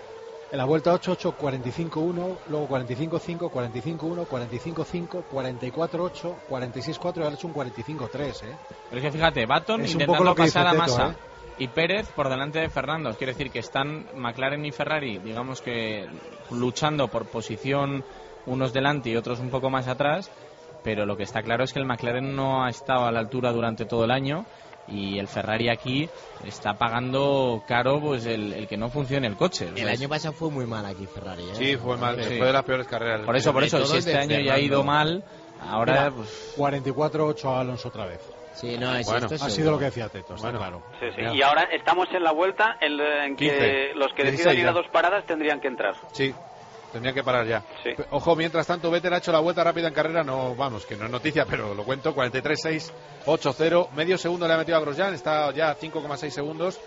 en la vuelta 8-8, 45-1, luego 45-5, 45-1, 45-5, 44-8, 46-4 y ahora ha hecho un 45-3. Pero es que fíjate, Button intentando pasar a Massa y Pérez por delante de Fernando. Quiere decir que están McLaren y Ferrari, digamos que luchando por posición, unos delante y otros un poco más atrás, pero lo que está claro es que el McLaren no ha estado a la altura durante todo el año y el Ferrari aquí está pagando caro pues el que no funcione el coche. El año pasado fue muy mal aquí Ferrari, Sí, fue mal, fue de las peores carreras. Por eso, si este año ya ha ido mal, ahora pues 44-8 a Alonso otra vez. Sí, no, bueno, ha sido lo que decía Teto, está claro. Sí. Y ahora estamos en la vuelta en que 15, los que decidan ir a 2 paradas tendrían que entrar. Sí, tendrían que parar ya. Sí. Ojo, mientras tanto, Vettel ha hecho la vuelta rápida en carrera, que no es noticia, pero lo cuento, 43.6, 8.0, medio segundo le ha metido a Grosjean, está ya 5,6 segundos.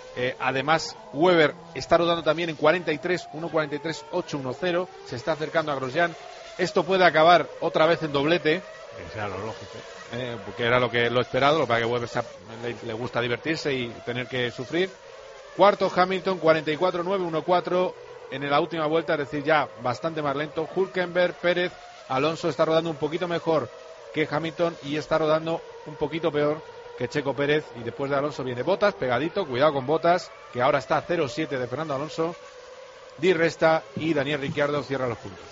Además, Weber está rodando también en 43, 1.43, 8.10, se está acercando a Grosjean. Esto puede acabar otra vez en doblete. Que sea lo lógico. Porque era lo esperado, lo para que Weber le gusta divertirse y tener que sufrir. Cuarto Hamilton, 44.9, 1.4 en la última vuelta, es decir, ya bastante más lento. Hülkenberg, Pérez, Alonso está rodando un poquito mejor que Hamilton y está rodando un poquito peor que Checo Pérez. Y después de Alonso viene Bottas, pegadito, cuidado con Bottas, que ahora está 0.7 de Fernando Alonso. Di Resta y Daniel Ricciardo cierra los puntos.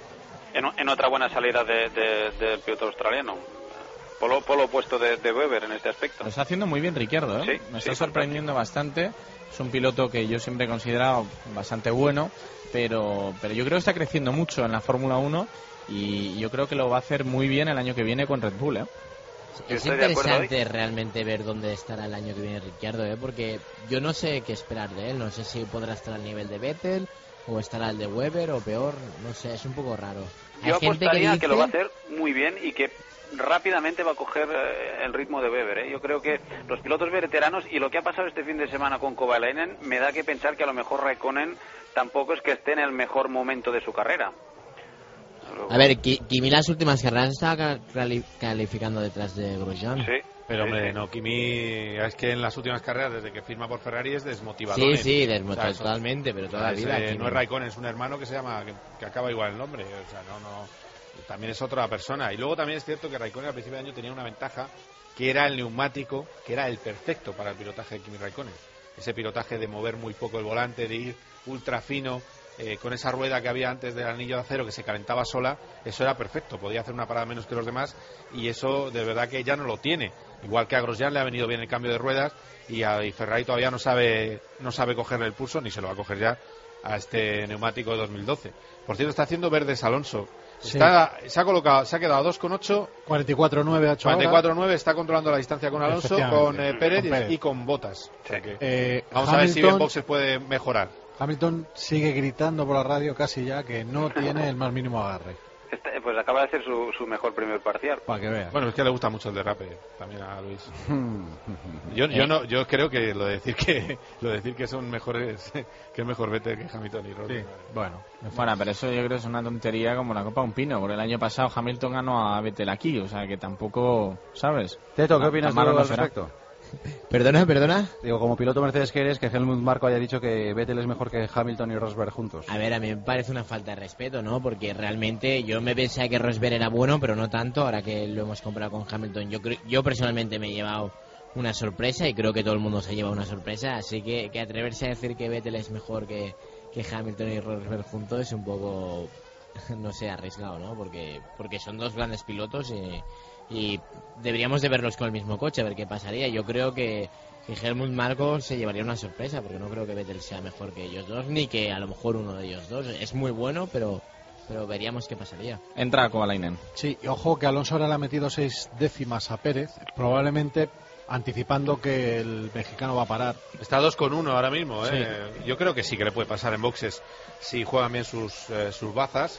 En otra buena salida del piloto australiano. Polo opuesto de Weber en este aspecto. Lo está haciendo muy bien Ricciardo, Sí, me está sorprendiendo bastante. Es un piloto que yo siempre he considerado bastante bueno, pero yo creo que está creciendo mucho en la Fórmula 1 y yo creo que lo va a hacer muy bien el año que viene con Red Bull. Es interesante realmente ver dónde estará el año que viene Ricciardo, porque yo no sé qué esperar de él. No sé si podrá estar al nivel de Vettel o estará al de Weber o peor, no sé, es un poco raro. Yo apostaría que lo va a hacer muy bien y que rápidamente va a coger el ritmo de Weber. Yo creo que los pilotos veteranos y lo que ha pasado este fin de semana con Kovalainen me da que pensar que a lo mejor Raikkonen tampoco es que esté en el mejor momento de su carrera. A ver, Kimi las últimas carreras estaba calificando detrás de Grosjean. Sí. Pero hombre, no, Kimi es que en las últimas carreras, desde que firma por Ferrari, es desmotivador. Sí, desmotivador totalmente, pero toda la vida. No es Raikkonen, es un hermano que se llama, que acaba igual el nombre. O sea, no, también es otra persona. Y luego también es cierto que Raikkonen al principio de año tenía una ventaja, que era el neumático, que era el perfecto para el pilotaje de Kimi Raikkonen. Ese pilotaje de mover muy poco el volante, de ir ultra fino, con esa rueda que había antes del anillo de acero que se calentaba sola, eso era perfecto, podía hacer una parada menos que los demás y eso de verdad que ya no lo tiene. Igual que a Grosjean le ha venido bien el cambio de ruedas y Ferrari todavía no sabe cogerle el pulso, ni se lo va a coger ya a este neumático de 2012. Por cierto, está haciendo verdes Alonso. Sí. Se ha quedado 2,8, 44.9 ha hecho 44.9, está controlando la distancia con Alonso, con Pérez y con Bottas. O sea que, vamos a ver si en boxes puede mejorar. Hamilton sigue gritando por la radio casi ya que no tiene el más mínimo agarre. Pues acaba de hacer su mejor primer parcial. Para que veas. Bueno, es que le gusta mucho el derrape también a Luis. Yo creo que lo de decir que son mejores, que es mejor Vettel que Hamilton y Rosberg. Sí. Bueno, pero eso yo creo que es una tontería como la copa de un pino, porque el año pasado Hamilton ganó a Vettel aquí, o sea que tampoco, ¿sabes? Teto, ¿qué opinas tú al respecto? Perdona. Digo, como piloto Mercedes que eres, que Helmut Marko haya dicho que Vettel es mejor que Hamilton y Rosberg juntos. A ver, a mí me parece una falta de respeto, ¿no? Porque realmente yo me pensaba que Rosberg era bueno, pero no tanto, ahora que lo hemos comparado con Hamilton. Yo personalmente me he llevado una sorpresa y creo que todo el mundo se lleva una sorpresa, así que atreverse a decir que Vettel es mejor que Hamilton y Rosberg juntos es un poco, no sé, arriesgado, ¿no? Porque son dos grandes pilotos y deberíamos de verlos con el mismo coche a ver qué pasaría. Yo creo que Helmut Marko se llevaría una sorpresa, porque no creo que Vettel sea mejor que ellos dos, ni que a lo mejor uno de ellos dos. Es muy bueno, pero veríamos qué pasaría. Entra Kovalainen. Sí, y ojo que Alonso ahora le ha metido 6 décimas a Pérez. Probablemente anticipando que el mexicano va a parar. Está 2-1 ahora mismo, Sí. Yo creo que sí que le puede pasar en boxes si juegan bien sus bazas.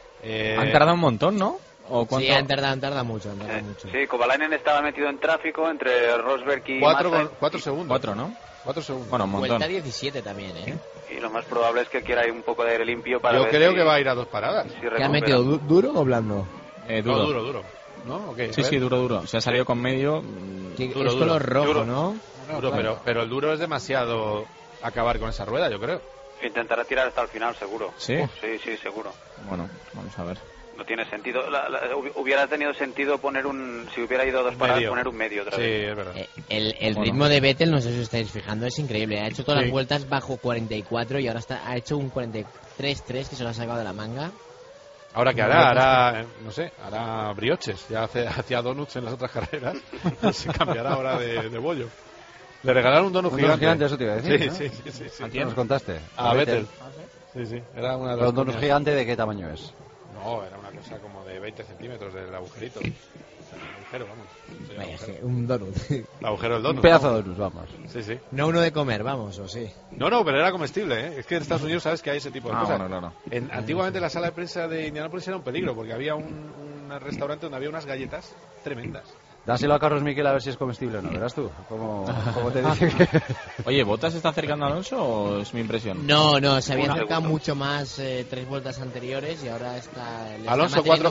Han tardado un montón, ¿no? ¿O Sí, han tardado mucho. Sí, Kovalainen estaba metido en tráfico entre Rosberg y 4 segundos. 4, ¿no? 4 segundos. Bueno, un montón. Vuelta 17 también, ¿eh? Y lo más probable es que quiera ir un poco de aire limpio para Yo ver creo si- que va a ir a 2 paradas. si ¿Qué ha recupera. metido? ¿Duro o blando? Duro. No, duro. ¿No? ¿O qué? A Sí, ver. sí, duro. Se ha salido con medio. Duro, es duro. color rojo, Duro. ¿no? Duro, pero el duro es demasiado acabar con esa rueda, yo creo. Intentará tirar hasta el final, seguro. ¿Sí? Sí, seguro. Bueno, vamos a ver. No tiene sentido. Hubiera tenido sentido poner si hubiera ido a 2 paradas, Medio. poner un medio otra Sí, vez. es verdad. El ritmo de Vettel, no sé si os estáis fijando, es increíble. Ha hecho todas Sí. las vueltas bajo 44 y ahora ha hecho un 43-3 que se lo ha sacado de la manga. Ahora que hará, no sé, hará brioches. Ya hacía donuts en las otras carreras. Se cambiará ahora de bollo. Le regalaron un donut Un gigante. donut gigante, eso te iba a decir, ¿no? Sí. ¿A quién nos contaste? A Vettel. Sí. Era una de ¿Pero las un donut comidas. gigante de qué tamaño es? No, era una cosa como de 20 centímetros del agujerito. El agujero, vamos. Sí, Vaya, agujero. un donut. El agujero del donut. Un pedazo de donut, vamos. Sí. No uno de comer, vamos, o sí. No, pero era comestible, ¿eh? Es que en Estados Unidos sabes que hay ese tipo de cosas. Bueno, claro. Antiguamente la sala de prensa de Indianápolis era un peligro porque había un restaurante donde había unas galletas tremendas. Dáselo a Carlos Miquel a ver si es comestible o no, verás tú. ¿Cómo te dice que...? Oye, ¿Bottas se está acercando a Alonso o es mi impresión? No, se había Uno acercado segundo. mucho más 3 vueltas anteriores y ahora está... le está Alonso manteniendo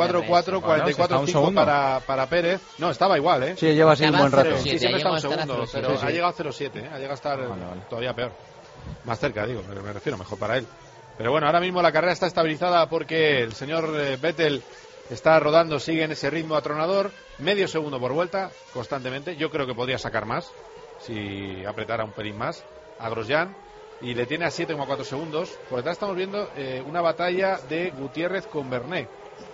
4, 44, 5 segundo. para Pérez. No, estaba igual, ¿eh? Sí, lleva así un Estaba buen rato. 0-7. Sí, siempre está un ha llegado a estar a segundo, 0-7. pero Sí. ha llegado a 0-7, ¿eh? Ha llegado a estar Vale. todavía peor. Más cerca, digo, me refiero, mejor para él. Pero bueno, ahora mismo la carrera está estabilizada porque el señor Vettel está rodando, sigue en ese ritmo atronador, medio segundo por vuelta, constantemente. Yo creo que podría sacar más, si apretara un pelín más, a Grosjean, y le tiene a 7,4 segundos. Por detrás estamos viendo una batalla de Gutiérrez con Bernet.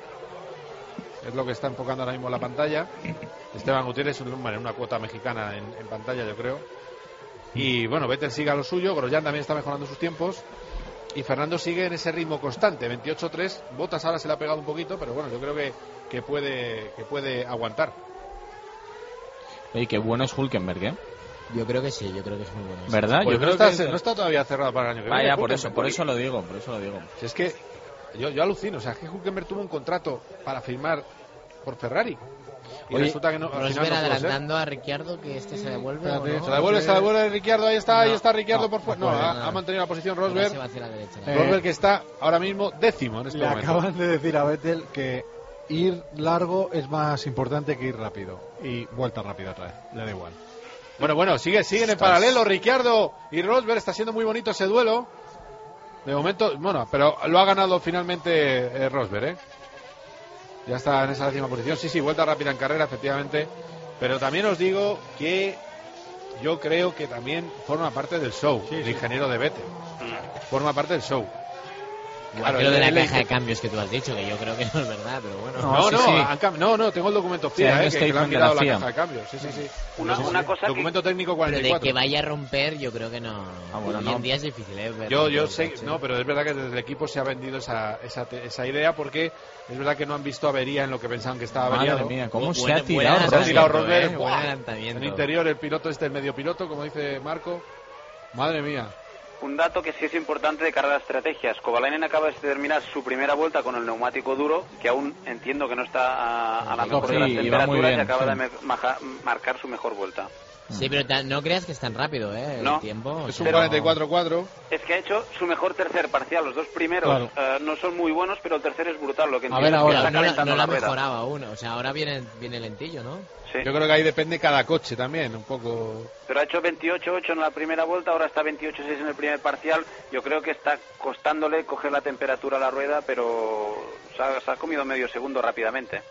Es lo que está enfocando ahora mismo la pantalla. Esteban Gutiérrez, una cuota mexicana en pantalla, yo creo. Y bueno, Vettel sigue a lo suyo, Grosjean también está mejorando sus tiempos. Y Fernando sigue en ese ritmo constante, 28-3. Bottas ahora se le ha pegado un poquito, pero bueno, yo creo que puede aguantar. Oye, qué bueno es Hülkenberg, ¿eh? Yo creo que sí, yo creo que es muy bueno. ¿Verdad? Pues Yo no, creo está, que... no está todavía cerrado para el año que viene. Vaya, por Hülkenberg. eso lo digo. Si es que yo alucino, o sea, que Hülkenberg tuvo un contrato para firmar por Ferrari. Y Oye, resulta que no, al final Rosberg no pudo ser. adelantando a Ricciardo que este se devuelve o no? Se la devuelve Ricciardo, ahí está Ricciardo por fuera. No, puede, ha mantenido la posición Ahora Rosberg. se va hacia la derecha. Rosberg que está ahora mismo décimo en este Le momento. acaban de decir a Vettel que ir largo es más importante que ir rápido. Y vuelta rápida otra vez, le da igual. Bueno, siguen en paralelo Ricciardo y Rosberg. Está siendo muy bonito ese duelo. De momento, bueno, pero lo ha ganado finalmente Rosberg, ¿eh? Ya está en esa décima posición. Sí, vuelta rápida en carrera, efectivamente. Pero también os digo que yo creo que también forma parte del show, el ingeniero de Vettel. Forma parte del show. Claro, lo de la caja de cambios que tú has dicho, que yo creo que no es verdad, pero bueno. No, tengo el documento FIA, que le han mirado la caja de cambios. Sí. Una cosa documento técnico Pero 44. de que vaya a romper, yo creo que no. Hoy en día es difícil, ¿eh? Yo sé, no, pero es verdad que desde el equipo se ha vendido esa idea porque es verdad que no han visto avería en lo que pensaban que estaba averiado. Madre mía, cómo se Buen ha tirado. Se ha tirado Rosberg. Buen adelantamiento. En interior el piloto el medio piloto, como dice Marco. Madre mía. Un dato que sí es importante de cara a las estrategias. Kovalainen acaba de terminar su primera vuelta con el neumático duro, que aún entiendo que no está a la mejor de las temperaturas, y acaba de marcar su mejor vuelta. Sí, pero no creas que es tan rápido, ¿eh? No. El tiempo. Es un 44-4. Es que ha hecho su mejor tercer parcial. Los dos primeros no son muy buenos, pero el tercero es brutal. Lo que A ver, entiendo es que ahora está calentando no la la rueda. mejoraba aún. O sea, ahora viene lentillo, ¿no? Sí. Yo creo que ahí depende cada coche también, un poco. Pero ha hecho 28-8 en la primera vuelta, ahora está 28-6 en el primer parcial. Yo creo que está costándole coger la temperatura a la rueda, pero se ha comido medio segundo rápidamente.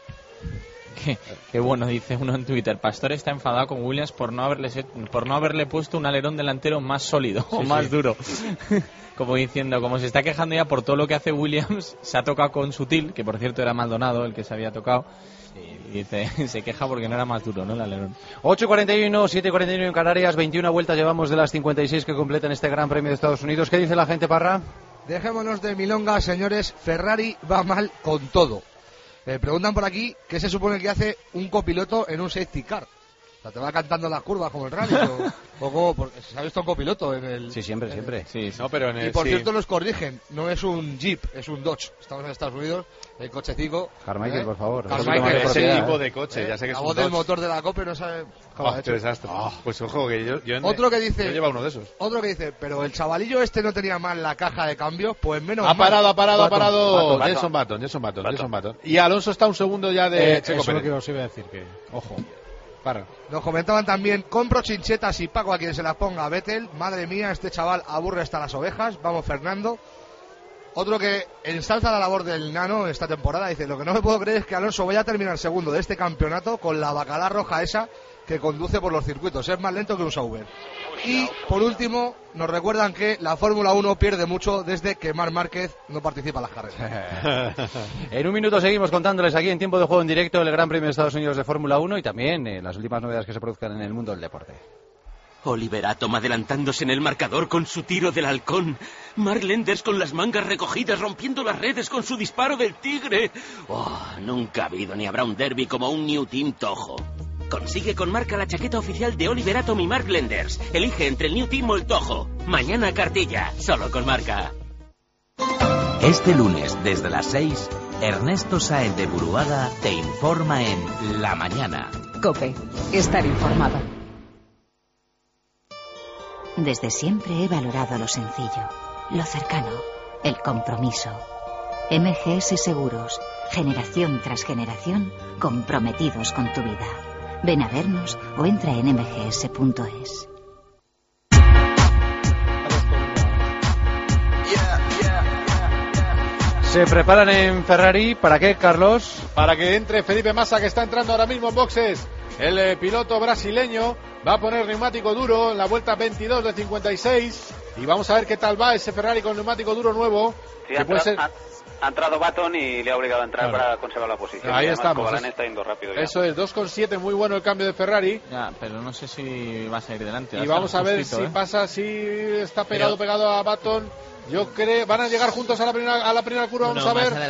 Qué bueno, dice uno en Twitter. Pastor está enfadado con Williams por no haberle puesto un alerón delantero más sólido o más duro. Como diciendo, como se está quejando ya por todo lo que hace Williams, se ha tocado con Sutil, que por cierto era Maldonado el que se había tocado. Y dice, se queja porque no era más duro, ¿no? El alerón. 8:41, 7:41 en Canarias, 21 vueltas llevamos de las 56 que completan este Gran Premio de Estados Unidos. ¿Qué dice la gente, Parra? Dejémonos de milonga, señores. Ferrari va mal con todo. Preguntan por aquí qué se supone que hace un copiloto en un safety car. O sea, te va cantando las curvas como el rally o como, porque se ha visto un copiloto en el... Sí, siempre. Sí. No, pero y por cierto nos corrigen, no es un Jeep, es un Dodge. Estamos en Estados Unidos, el cochecico. Carmichael, por favor. Carmichael, es el tipo de coche, ya sé que es la un voz Dodge. del motor de la Cope no sabe cómo ha hecho. Qué desastre. Pues ojo, que yo otro que dice, yo llevo uno de esos. Otro que dice, pero el chavalillo este no tenía mal la caja de cambio, pues menos Ha mal. parado. Jenson Button. Y Alonso está un segundo ya de Checo eso es lo Pérez. que os iba a decir, que ojo. Para. Nos comentaban también, compro chinchetas y pago a quien se las ponga a Vettel. Madre mía, este chaval aburre hasta las ovejas. Vamos, Fernando. Otro que ensalza la labor del Nano esta temporada, dice, lo que no me puedo creer es que Alonso vaya a terminar segundo de este campeonato con la bacala roja esa que conduce por los circuitos. Es más lento que un Sauber. Y, por último, nos recuerdan que la Fórmula 1 pierde mucho desde que Marc Márquez no participa en las carreras. En un minuto seguimos contándoles aquí en tiempo de juego en directo el Gran Premio de Estados Unidos de Fórmula 1 y también las últimas novedades que se produzcan en el mundo del deporte. Oliver Atom adelantándose en el marcador con su tiro del halcón. Mark Lenders con las mangas recogidas rompiendo las redes con su disparo del tigre. Oh, nunca ha habido ni habrá un derby como un New Team Toho. Consigue con marca la chaqueta oficial de Oliver Atom y Mark Lenders. Elige entre el New Team o el Toho. Mañana cartilla, solo con marca. Este lunes, desde las 6, Ernesto Sáenz de Buruaga te informa en La Mañana. COPE. Estar informado. Desde siempre he valorado lo sencillo, lo cercano, el compromiso. MGS Seguros, generación tras generación, comprometidos con tu vida. Ven a vernos o entra en mgs.es. Se preparan en Ferrari, ¿para qué, Carlos? Para que entre Felipe Massa, que está entrando ahora mismo en boxes. El piloto brasileño va a poner neumático duro en la vuelta 22 de 56 y vamos a ver qué tal va ese Ferrari con neumático duro nuevo. Sí, que puede ser... ha entrado Button y le ha obligado a entrar para conservar la posición. Ahí estamos. Kovalainen está yendo rápido ya. Eso es, 2,7, muy bueno el cambio de Ferrari. Ya, pero no sé si va a salir delante. Y vamos a ver si pasa, si está pegado a Button. Yo creo, van a llegar juntos a la primera curva, vamos a ver.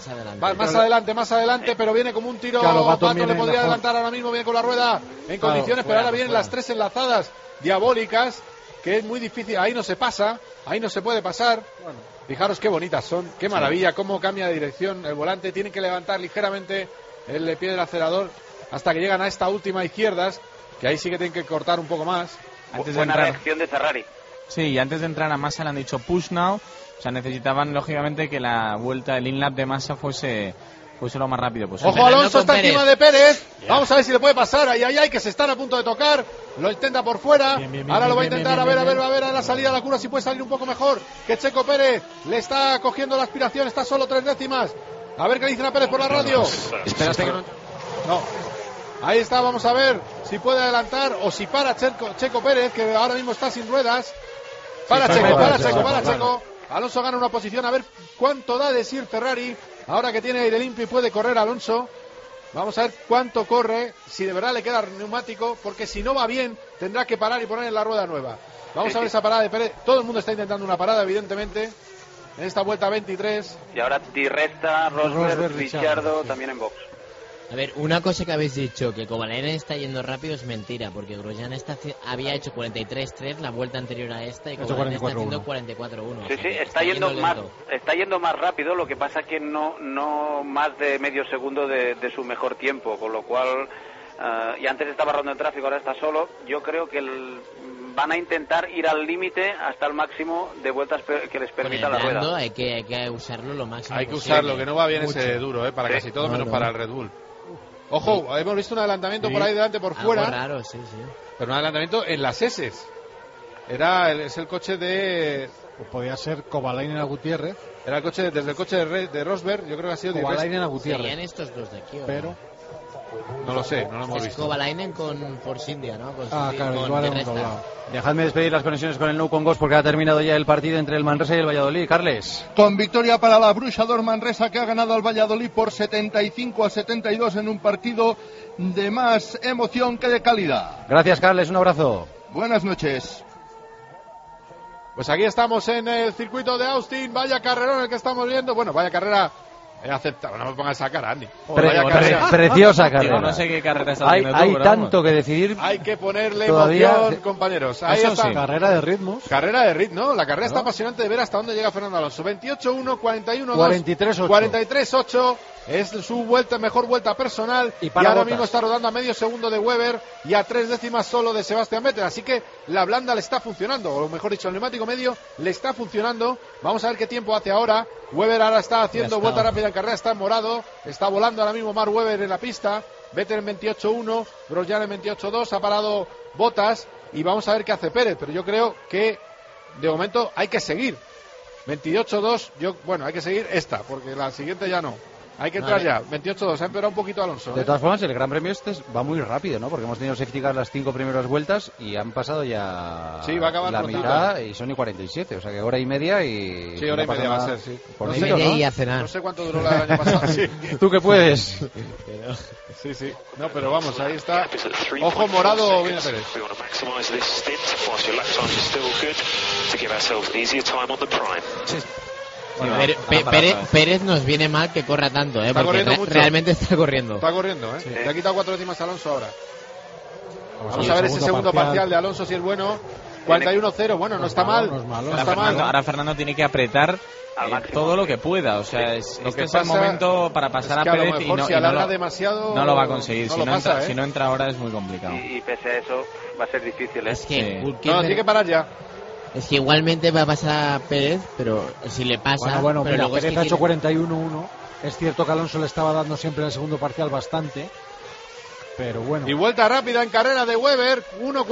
Más adelante, pero viene como un tiro. Claro, Button le podría adelantar ahora mismo, viene con la rueda en condiciones, pero ahora vienen las tres enlazadas diabólicas, que es muy difícil, ahí no se pasa, ahí no se puede pasar. Bueno, fijaros qué bonitas son, qué maravilla, cómo cambia de dirección el volante, tienen que levantar ligeramente el pie del acelerador hasta que llegan a esta última izquierdas, que ahí sí que tienen que cortar un poco más. Buena reacción de Ferrari. Sí, y antes de entrar a Massa le han dicho push now, o sea, necesitaban lógicamente que la vuelta, el in-lap de Massa fuese lo más rápido posible. ¡Ojo, Alonso está encima de Pérez! Vamos a ver si le puede pasar, ay, que se están a punto de tocar, lo intenta por fuera, ahora lo va a intentar, a ver a la salida de la curva si puede salir un poco mejor, que Checo Pérez le está cogiendo la aspiración, está solo 3 décimas, a ver qué le dicen a Pérez por la radio. Espérate que no. Ahí está, vamos a ver si puede adelantar o si para Checo Pérez, que ahora mismo está sin ruedas. Para Checo. Alonso gana una posición, a ver cuánto da de Sir Ferrari, ahora que tiene aire limpio y puede correr Alonso. Vamos a ver cuánto corre, si de verdad le queda neumático, porque si no va bien, tendrá que parar y poner la rueda nueva. Vamos a ver esa parada de Pérez. Todo el mundo está intentando una parada, evidentemente, en esta vuelta 23. Y ahora Di Resta, Rosberg, Ricciardo, también en box. A ver, una cosa que habéis dicho, que Kovalainen está yendo rápido, es mentira, porque Grosjean había hecho 43.3 la vuelta anterior a esta y Kovalainen está haciendo 44.1. Sí, está yendo más rápido, lo que pasa que no más de medio segundo de su mejor tiempo, con lo cual, y antes estaba rodando en tráfico, ahora está solo. Yo creo que van a intentar ir al límite hasta el máximo de vueltas que les permita la rueda. Hay que usarlo lo máximo Hay que posible. usarlo, que no va bien ese duro, para casi todo, menos para el Red Bull. Ojo, hemos visto un adelantamiento por ahí delante, por fuera. Algo raro, sí. Pero un adelantamiento en las S. Es el coche de... Pues podía ser Kovalainen a Gutiérrez. Era el coche, desde el coche de Rosberg, yo creo que ha sido Kovalainen a Gutiérrez. Serían estos dos de aquí, ¿o? Pero... No lo sé, no lo hemos visto. Kovalainen con Force India, ¿no? Claro, igual hemos doblado. Dejadme despedir las conexiones con el Nou con Gos porque ha terminado ya el partido entre el Manresa y el Valladolid. Carles. Con victoria para la Bruixador Manresa, que ha ganado al Valladolid por 75-72 en un partido de más emoción que de calidad. Gracias, Carles, un abrazo. Buenas noches. Pues aquí estamos en el circuito de Austin. Vaya carrerón el que estamos viendo. Bueno, vaya carrera He aceptado, no me pongas esa cara, Andy. Preciosa carrera. No sé qué carrera está haciendo Hay tú, tanto que decidir. Hay que ponerle todavía, emoción, compañeros. Ahí eso está. Sí. Carrera de ritmos. Carrera de ritmo. La carrera está apasionante de ver hasta dónde llega Fernando Alonso. 28-1, 41-2, 43-8. 43-8. Es su mejor vuelta personal. Y ahora mismo está rodando a medio segundo de Webber y a 3 décimas solo de Sebastian Vettel. Así que la blanda le está funcionando, o mejor dicho, el neumático medio le está funcionando. Vamos a ver qué tiempo hace ahora. Webber ahora está haciendo vuelta rápida en carrera, está en morado. Está volando ahora mismo Mark Webber en la pista. Vettel en 28-1, Grosjean en 28-2. Ha parado Bottas y vamos a ver qué hace Pérez. Pero yo creo que de momento hay que seguir. 28-2, hay que seguir esta, porque la siguiente ya no. Hay que entrar ya. 28-2. Ha empeorado un poquito Alonso. De todas formas, el Gran Premio va muy rápido, ¿no? Porque hemos tenido safety car las 5 primeras vueltas y han pasado ya va a acabar la prontito. mitad y son y 47. O sea que hora y media y... Sí, hora y media va a ser, sí. Bonito, no sé, ¿no? y a cenar. No sé cuánto duró la del año pasado. Sí. ¿Tú qué puedes? Sí. No, pero vamos, ahí está. Ojo morado, viene Pérez. Bueno, Pérez nos viene mal que corra tanto, Está porque mucho. realmente está corriendo. Está corriendo, ¿eh? Sí. Le ha quitado 4 décimas a Alonso ahora. Vamos a ver ese segundo parcial de Alonso si es bueno. 41-0, bueno, no está mal. No está mal. Ahora Fernando tiene que apretar todo lo que pueda. O sea, este es el momento para pasar es que a Pérez lo mejor, si alarga demasiado, no lo va a conseguir. No Si no entra ahora es muy complicado. Y pese a eso va a ser difícil. Es que No, tiene que parar ya. Es que igualmente va a pasar a Pérez, pero si le pasa... Bueno, pero mira, luego Pérez es ha que hecho 41-1. Es cierto que Alonso le estaba dando siempre en el segundo parcial bastante. Pero bueno. Y vuelta rápida en carrera de Webber.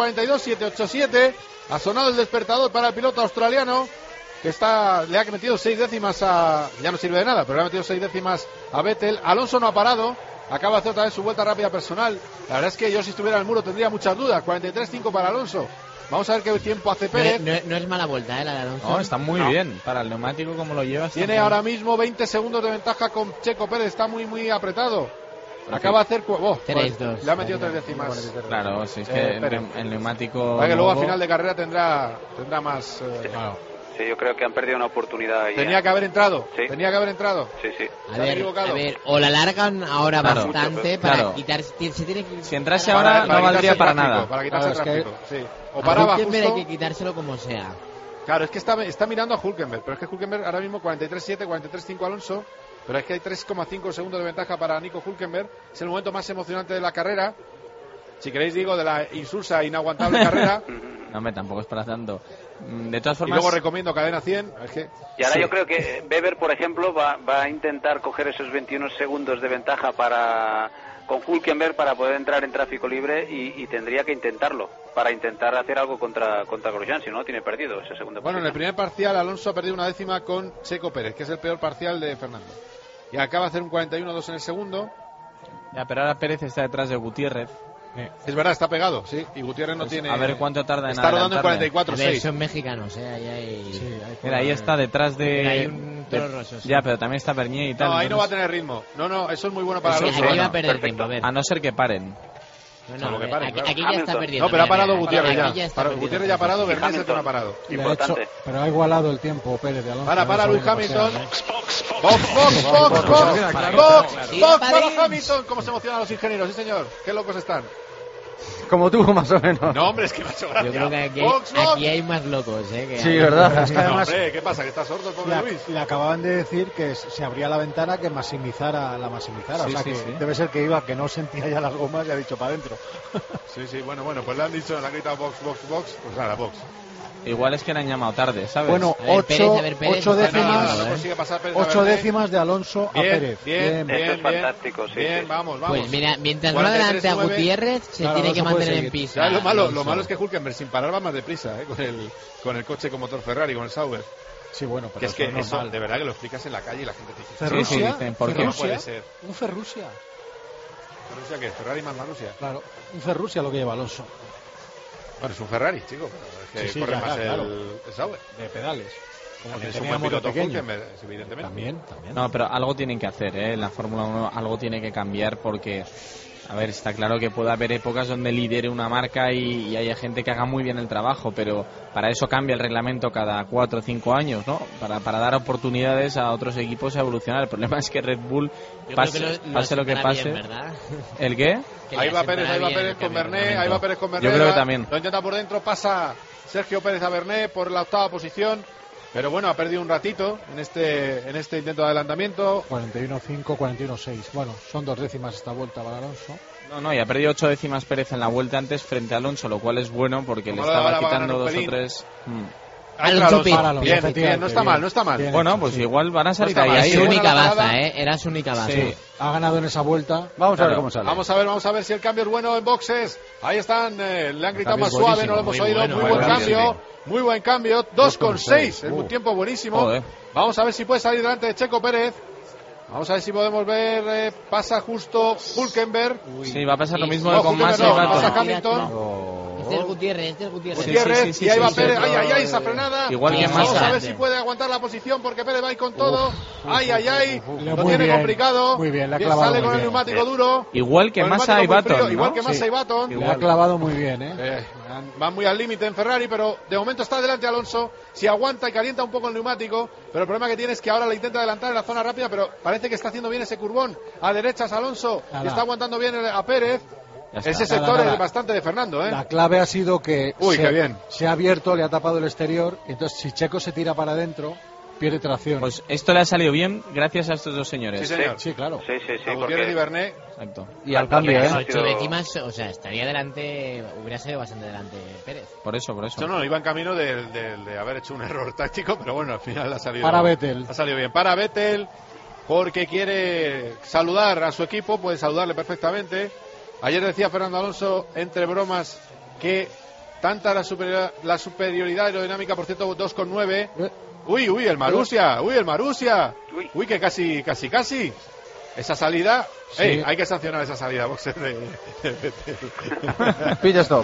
1.42.787. Ha sonado el despertador para el piloto australiano, que le ha metido 6 décimas a... Ya no sirve de nada, pero le ha metido 6 décimas a Vettel. Alonso no ha parado. Acaba de hacer otra vez su vuelta rápida personal. La verdad es que yo, si estuviera en el muro, tendría muchas dudas. 43.5 para Alonso. Vamos a ver qué tiempo hace Pérez. No es mala vuelta, la de Alonso. No, está muy bien. Para el neumático, como lo lleva. Tiene ahora mismo 20 segundos de ventaja con Checo Pérez. Está muy apretado. Acaba de hacer... 3-2. Le ha metido 3 décimas. Claro, si es que el neumático... Para que luego a final de carrera tendrá más... Sí, yo creo que han perdido una oportunidad ahí. Tenía que haber entrado. Sí. Tenía que haber entrado. Sí. A ver, o la largan ahora bastante para quitarse... Si entrase ahora no valdría para nada. Para quitarse el tráfico, sí. O a paraba Hulkenberg justo... hay que quitárselo como sea. Claro, es que está mirando a Hulkenberg, pero es que Hulkenberg ahora mismo 43.7, 43.5 Alonso, pero es que hay 3,5 segundos de ventaja para Nico Hulkenberg. Es el momento más emocionante de la carrera. Si queréis, digo, de la insulsa e inaguantable carrera. No, hombre, tampoco es para tanto. De todas formas... Y luego recomiendo cadena 100. Y ahora yo creo que Webber, por ejemplo, va a intentar coger esos 21 segundos de ventaja con Hulkenberg para poder entrar en tráfico libre y tendría que intentarlo, para intentar hacer algo contra Grosjean, si no tiene perdido ese segundo. Bueno, en el primer parcial Alonso ha perdido 1 décima con Checo Pérez, que es el peor parcial de Fernando. Y acaba de hacer un 41-2 en el segundo. Ya, pero ahora Pérez está detrás de Gutiérrez. Es verdad, está pegado, sí. Y Gutiérrez no tiene... A ver cuánto tarda en Está rodando en 44-6. A ver, son mexicanos, ahí hay... Mira, ahí está detrás de... Hay un Toro Rosso. Ya, pero también está Bernier y tal. No, ahí no va a tener ritmo. No, eso es muy bueno para Alonso. Aquí va a perder tiempo, a ver. A no ser que paren. No, aquí ya está perdiendo. No, pero ha parado Gutiérrez ya. Gutiérrez ya ha parado, Bernier es el que no ha parado. Importante. Pero ha igualado el tiempo Pérez de Alonso. Para Lewis Hamilton. Box para Hamilton. ¿Cómo se emocionan los ingenieros? Sí, señor. Qué locos están. Como tú, más o menos. No, hombre, es que me ha hecho gracia. Yo creo que aquí hay más locos, que sí, ¿verdad? Es que además, hombre, ¿qué pasa? ¿Que está sordo el pobre Luis? Le acababan de decir que se abría la ventana que maximizara. Sí, o sea, que debe ser que iba, que no sentía ya las gomas y ha dicho para adentro. Sí, bueno, pues le han dicho, le han gritado box. Pues nada, box. Igual es que le han llamado tarde, ¿sabes? Bueno, 8 décimas de Alonso a Pérez. Bien, es fantástico, sí. Bien, vamos. Pues mira, mientras no adelante a Gutiérrez, se tiene que mantener en pista. Lo malo es que Hulkenberg sin parar va más deprisa, con el coche con motor Ferrari, con el Sauber. Sí, bueno, pero que es que eso, de verdad que lo explicas en la calle y la gente te dice... ¿Ferrusia? ¿Por qué no puede ser? Un Ferrusia. ¿Ferrusia qué? ¿Ferrari más Rusia? Claro, un Ferrusia lo que lleva Alonso. Bueno, es un Ferrari, chico, pero es que corre más el Sauber. De pedales. como que Es un teníamos buen de piloto pequeño. Hülkenberg, evidentemente. También. No, pero algo tienen que hacer, ¿eh? En la Fórmula 1 algo tiene que cambiar porque, a ver, está claro que puede haber épocas donde lidere una marca y haya gente que haga muy bien el trabajo, pero para eso cambia el reglamento cada 4 o 5 años, ¿no? Para dar oportunidades a otros equipos a evolucionar. El problema es que Red Bull, pase lo que pase... Bien, ¿verdad? ¿El qué? Ahí va Pérez con Bernet, ahí va Pérez con Bernet. Yo creo que también. Lo intenta por dentro, pasa Sergio Pérez a Bernet por la 8ª posición. Pero bueno, ha perdido un ratito en este intento de adelantamiento. 41.5, 41.6. Bueno, son 2 décimas esta vuelta para Alonso. No, y ha perdido 8 décimas Pérez en la vuelta antes frente a Alonso, lo cual es bueno porque le estaba quitando 2 o 3. Alonso bien, no está mal. Bien bueno, hecho, pues sí. igual van a salir Era ahí. su única baza, era su única baza. Sí, ha ganado en esa vuelta. Vamos a ver cómo sale. Vamos a ver si el cambio es bueno en boxes. Ahí están, le han gritado más buenísimo, suave, no lo hemos oído. bueno, Muy buen cambio. Muy buen cambio, 2,6, es un tiempo buenísimo. Joder. Vamos a ver si puede salir delante de Checo Pérez. Vamos a ver si podemos ver, pasa justo Hülkenberg. Sí, va a pasar lo mismo No, con Hülkenberg Massa y no, pasa Baton. Hamilton. Este es Gutiérrez. Gutiérrez, y ahí va Pérez, ay, esa frenada. Igual que Vamos Massa. a ver si puede aguantar la posición porque Pérez va ahí con todo. Ay, lo Muy tiene bien, complicado. muy bien, le ha Bien, clavado sale muy con el bien. neumático duro. Igual que Con el Massa y neumático muy frío, Baton, igual ¿no? que Massa y Baton. Le ha clavado muy bien, Van muy al límite en Ferrari, pero de momento está delante Alonso. Si aguanta y calienta un poco el neumático, pero el problema que tiene es que ahora le intenta adelantar en la zona rápida, pero parece que está haciendo bien ese curvón. A derechas Alonso, que está aguantando bien a Pérez. Ese sector es bastante de Fernando, ¿eh? La clave ha sido que qué bien. se ha abierto, le ha tapado el exterior. Entonces, si Checo se tira para adentro, pierde tracción. Pues esto le ha salido bien gracias a estos dos señores. Sí, señor. Sí, claro. Sí, A Gutiérrez y Bernet. Exacto. Y al cambio, 8 décimas, o sea, estaría delante, hubiera sido bastante delante Pérez. Por eso. No, iba en camino de haber hecho un error táctico, pero bueno, al final ha salido. Para Vettel. Ha salido bien. Para Vettel, porque quiere saludar a su equipo, puede saludarle perfectamente. Ayer decía Fernando Alonso, entre bromas, que tanta la superioridad aerodinámica, por cierto, 2,9. Uy, el Marussia. Uy, que casi. Esa salida, Sí. hay que sancionar esa salida, boxer de Vettel. Pit stop.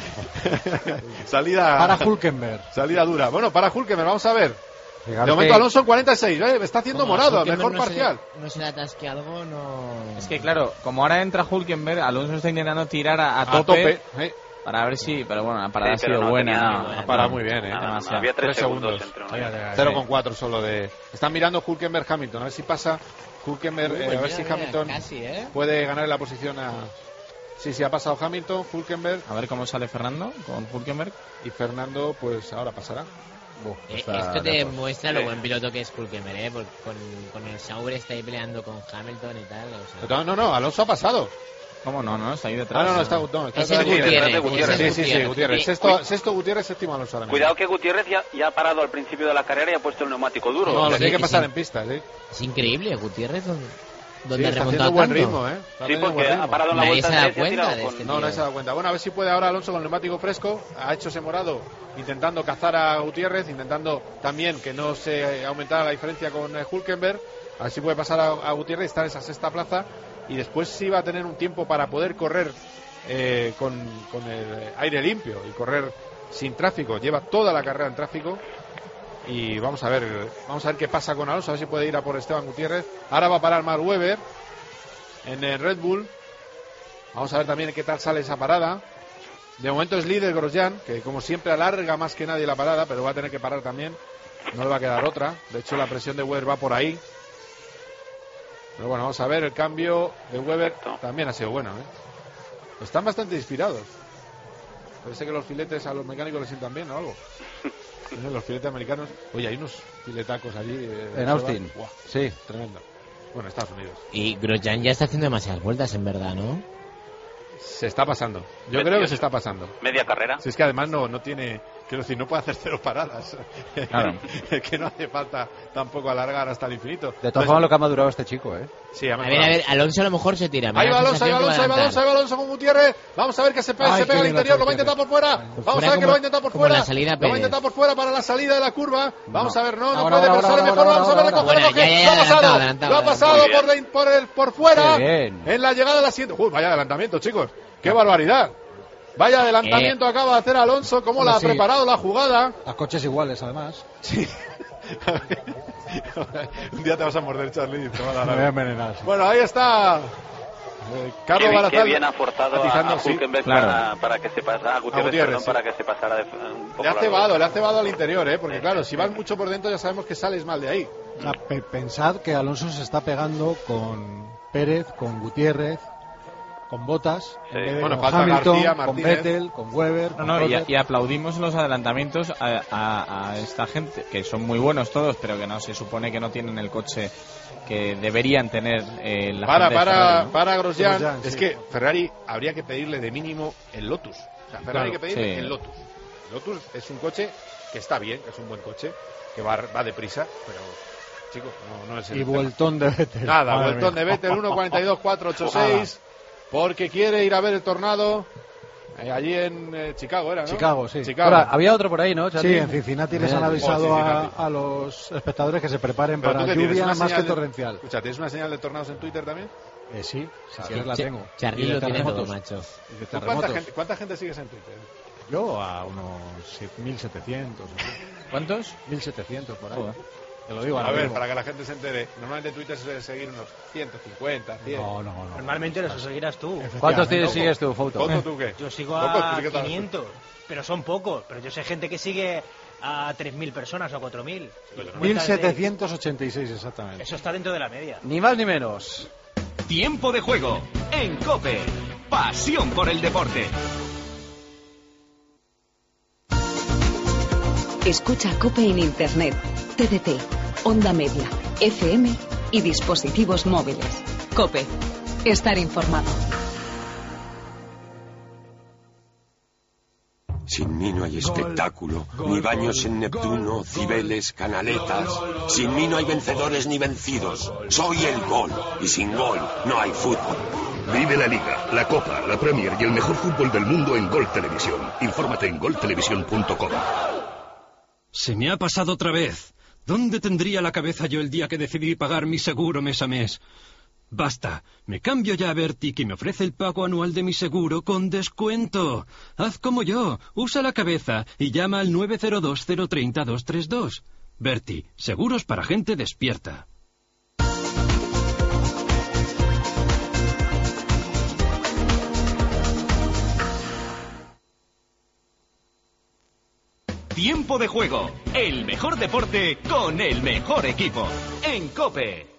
Salida Para Hülkenberg. Salida dura. Bueno, para Hülkenberg, vamos a ver. Fijaros De momento que- Alonso en 46, está haciendo morado, Hülkenberg mejor no parcial. No se le atasque algo, no. Es que claro, como ahora entra Hulkenberg, Alonso está intentando tirar a tope. tope. Para ver si, pero bueno, la parada ha Sí, pero sido no buena. tenía- no, Ha parado muy bien, No, había 3 segundos entre uno y otro. 0,4 solo de. Están mirando Hülkenberg Hamilton, a ver si pasa Hülkenberg, a ver si Hamilton Casi, puede ganar la posición a. Sí, ha pasado Hamilton, Hülkenberg A ver cómo sale Fernando con Hulkenberg. y Fernando, pues ahora pasará. Esto te demuestra lo buen piloto que es Hülkenberg, con el Sauber está ahí peleando con Hamilton y tal. O sea. No, Alonso ha pasado. ¿Cómo no? Está ahí detrás. Está Es el Gutiérrez. Sí, Gutiérrez. Y- Sexto Gutiérrez, séptimo Alonso ahora mismo. Cuidado que Gutiérrez ya ha parado al principio de la carrera y ha puesto el neumático duro. No, lo Sí, tiene que sí, pasar sí. en pista, sí. Es increíble, Gutiérrez, donde Sí, ha está remontado haciendo buen tanto. ritmo, ¿eh? Está Sí, teniendo porque buen ritmo. ha parado en la Nadie vuelta se da 3 y ha cuenta tirado de con- este No, nadie se ha dado cuenta. Bueno, a ver si puede ahora Alonso con el neumático fresco. Ha hecho ese morado intentando cazar a Gutiérrez, intentando también que no se aumentara la diferencia con Hülkenberg. A ver si puede pasar a Gutiérrez y estar en esa sexta plaza. Y después sí va a tener un tiempo para poder correr con el aire limpio y correr sin tráfico. Lleva toda la carrera en tráfico. Y vamos a ver qué pasa con Alonso, a ver si puede ir a por Esteban Gutiérrez. Ahora va a parar Mark Webber en el Red Bull. Vamos a ver también qué tal sale esa parada. De momento es líder Grosjean, que como siempre alarga más que nadie la parada, pero va a tener que parar también. No le va a quedar otra. De hecho, la presión de Webber va por ahí. Pero bueno, vamos a ver, el cambio de Webber también ha sido bueno, Están bastante inspirados. Parece que los filetes a los mecánicos les sientan bien o algo. No sé, los filetes americanos. Oye, hay unos filetacos allí. En Austin. Buah, Sí. tremendo. Bueno, Estados Unidos. Y Grosjean ya está haciendo demasiadas vueltas, en verdad, ¿no? Se está pasando. Yo creo que se está pasando. Media carrera. Si es que además no tiene, quiero decir, no puede hacer 0 paradas. Claro. Que no hace falta tampoco alargar hasta el infinito. De todas formas, lo que ha madurado este chico, Sí, ha A mejorado. ver, Alonso a lo mejor se tira. me Ahí da va la Alonso, ahí va sensación que Alonso, ahí va a Alonso, ahí va Alonso con Gutiérrez. Vamos a ver que se pega Ay, qué al bien interior, lo va a Gutiérrez. intentar por fuera. Vamos a ver que lo va a intentar por como fuera. la salida Lo va a Pérez. intentar por fuera para la salida de la curva. Vamos a ver, no Ahora, puede, ahora, pero sale ahora, mejor. ahora, Vamos a ver, ahora, recoge, ahora. recoge. Ya, Lo ha pasado, adelantado, lo ha pasado por fuera. Qué bien. En la llegada de la siguiente. Uy, vaya adelantamiento, chicos. Qué barbaridad. Vaya adelantamiento acaba de hacer Alonso. Cómo la ha Sí. preparado la jugada. A coches iguales, además. Sí. Un día te vas a morder, Charlie, y te va a dar Me voy a envenenar. Sí. Bueno, ahí está. Carlos Barazal. Qué bien ha forzado a Hülkenberg para que se pasara, a Gutiérrez, para que se pasara un poco. Le ha cebado al interior, porque claro, si vas mucho por dentro ya sabemos que sales mal de ahí. O sea, pensad que Alonso se está pegando con Pérez, con Gutiérrez, con Bottas, bueno, con Hamilton, García, con Vettel, con Weber. Y aplaudimos los adelantamientos a esta gente, que son muy buenos todos, pero que no se supone que no tienen el coche que deberían tener la gente de Ferrari, ¿no? Para Grosjean, sí. Es que Ferrari habría que pedirle de mínimo el Lotus. O sea, Ferrari hay que pedirle el Lotus. El Lotus es un coche que está bien, es un buen coche, que va deprisa, pero chico, no es el Y vueltón de Vettel. Nada, vueltón de Vettel, 1.42.486, porque quiere ir a ver el tornado allí en Chicago, ¿era, no? Chicago, sí. Ahora, había otro por ahí, ¿no, Charlie? Sí, en Cincinnati les han avisado a los espectadores que se preparen para lluvia más que torrencial. Escucha, ¿tienes una señal de tornados en Twitter también? Sí, si quieres la tengo. Charlie lo tiene todo, macho. ¿Cuánta gente sigues en Twitter? Yo a unos 1.700. ¿Cuántos? 1.700 por ahí. Joder. Te lo digo a ver, para que la gente se entere. Normalmente Twitter se suele seguir unos 150, 100. No. Normalmente los seguirás tú. ¿Cuántos sigues tú, Fouto? ¿Foto tú qué? Yo sigo a 500, pero son pocos. Pero yo sé gente que sigue a 3.000 personas o a 4.000. 1.786 exactamente. Eso está dentro de la media. Ni más ni menos. Tiempo de juego en COPE. Pasión por el deporte. Escucha COPE en Internet, TDT, Onda Media, FM y dispositivos móviles. COPE. Estar informado. Sin mí no hay espectáculo, ni baños en Neptuno, Cibeles, canaletas. Sin mí no hay vencedores ni vencidos. Soy el gol, y sin gol no hay fútbol. Vive la Liga, la Copa, la Premier y el mejor fútbol del mundo en Gol Televisión. Infórmate en goltelevisión.com. Se me ha pasado otra vez. ¿Dónde tendría la cabeza yo el día que decidí pagar mi seguro mes a mes? Basta, me cambio ya a Berti, que me ofrece el pago anual de mi seguro con descuento. Haz como yo, usa la cabeza y llama al 902-030-232. Berti, seguros para gente despierta. Tiempo de juego, el mejor deporte con el mejor equipo. En COPE.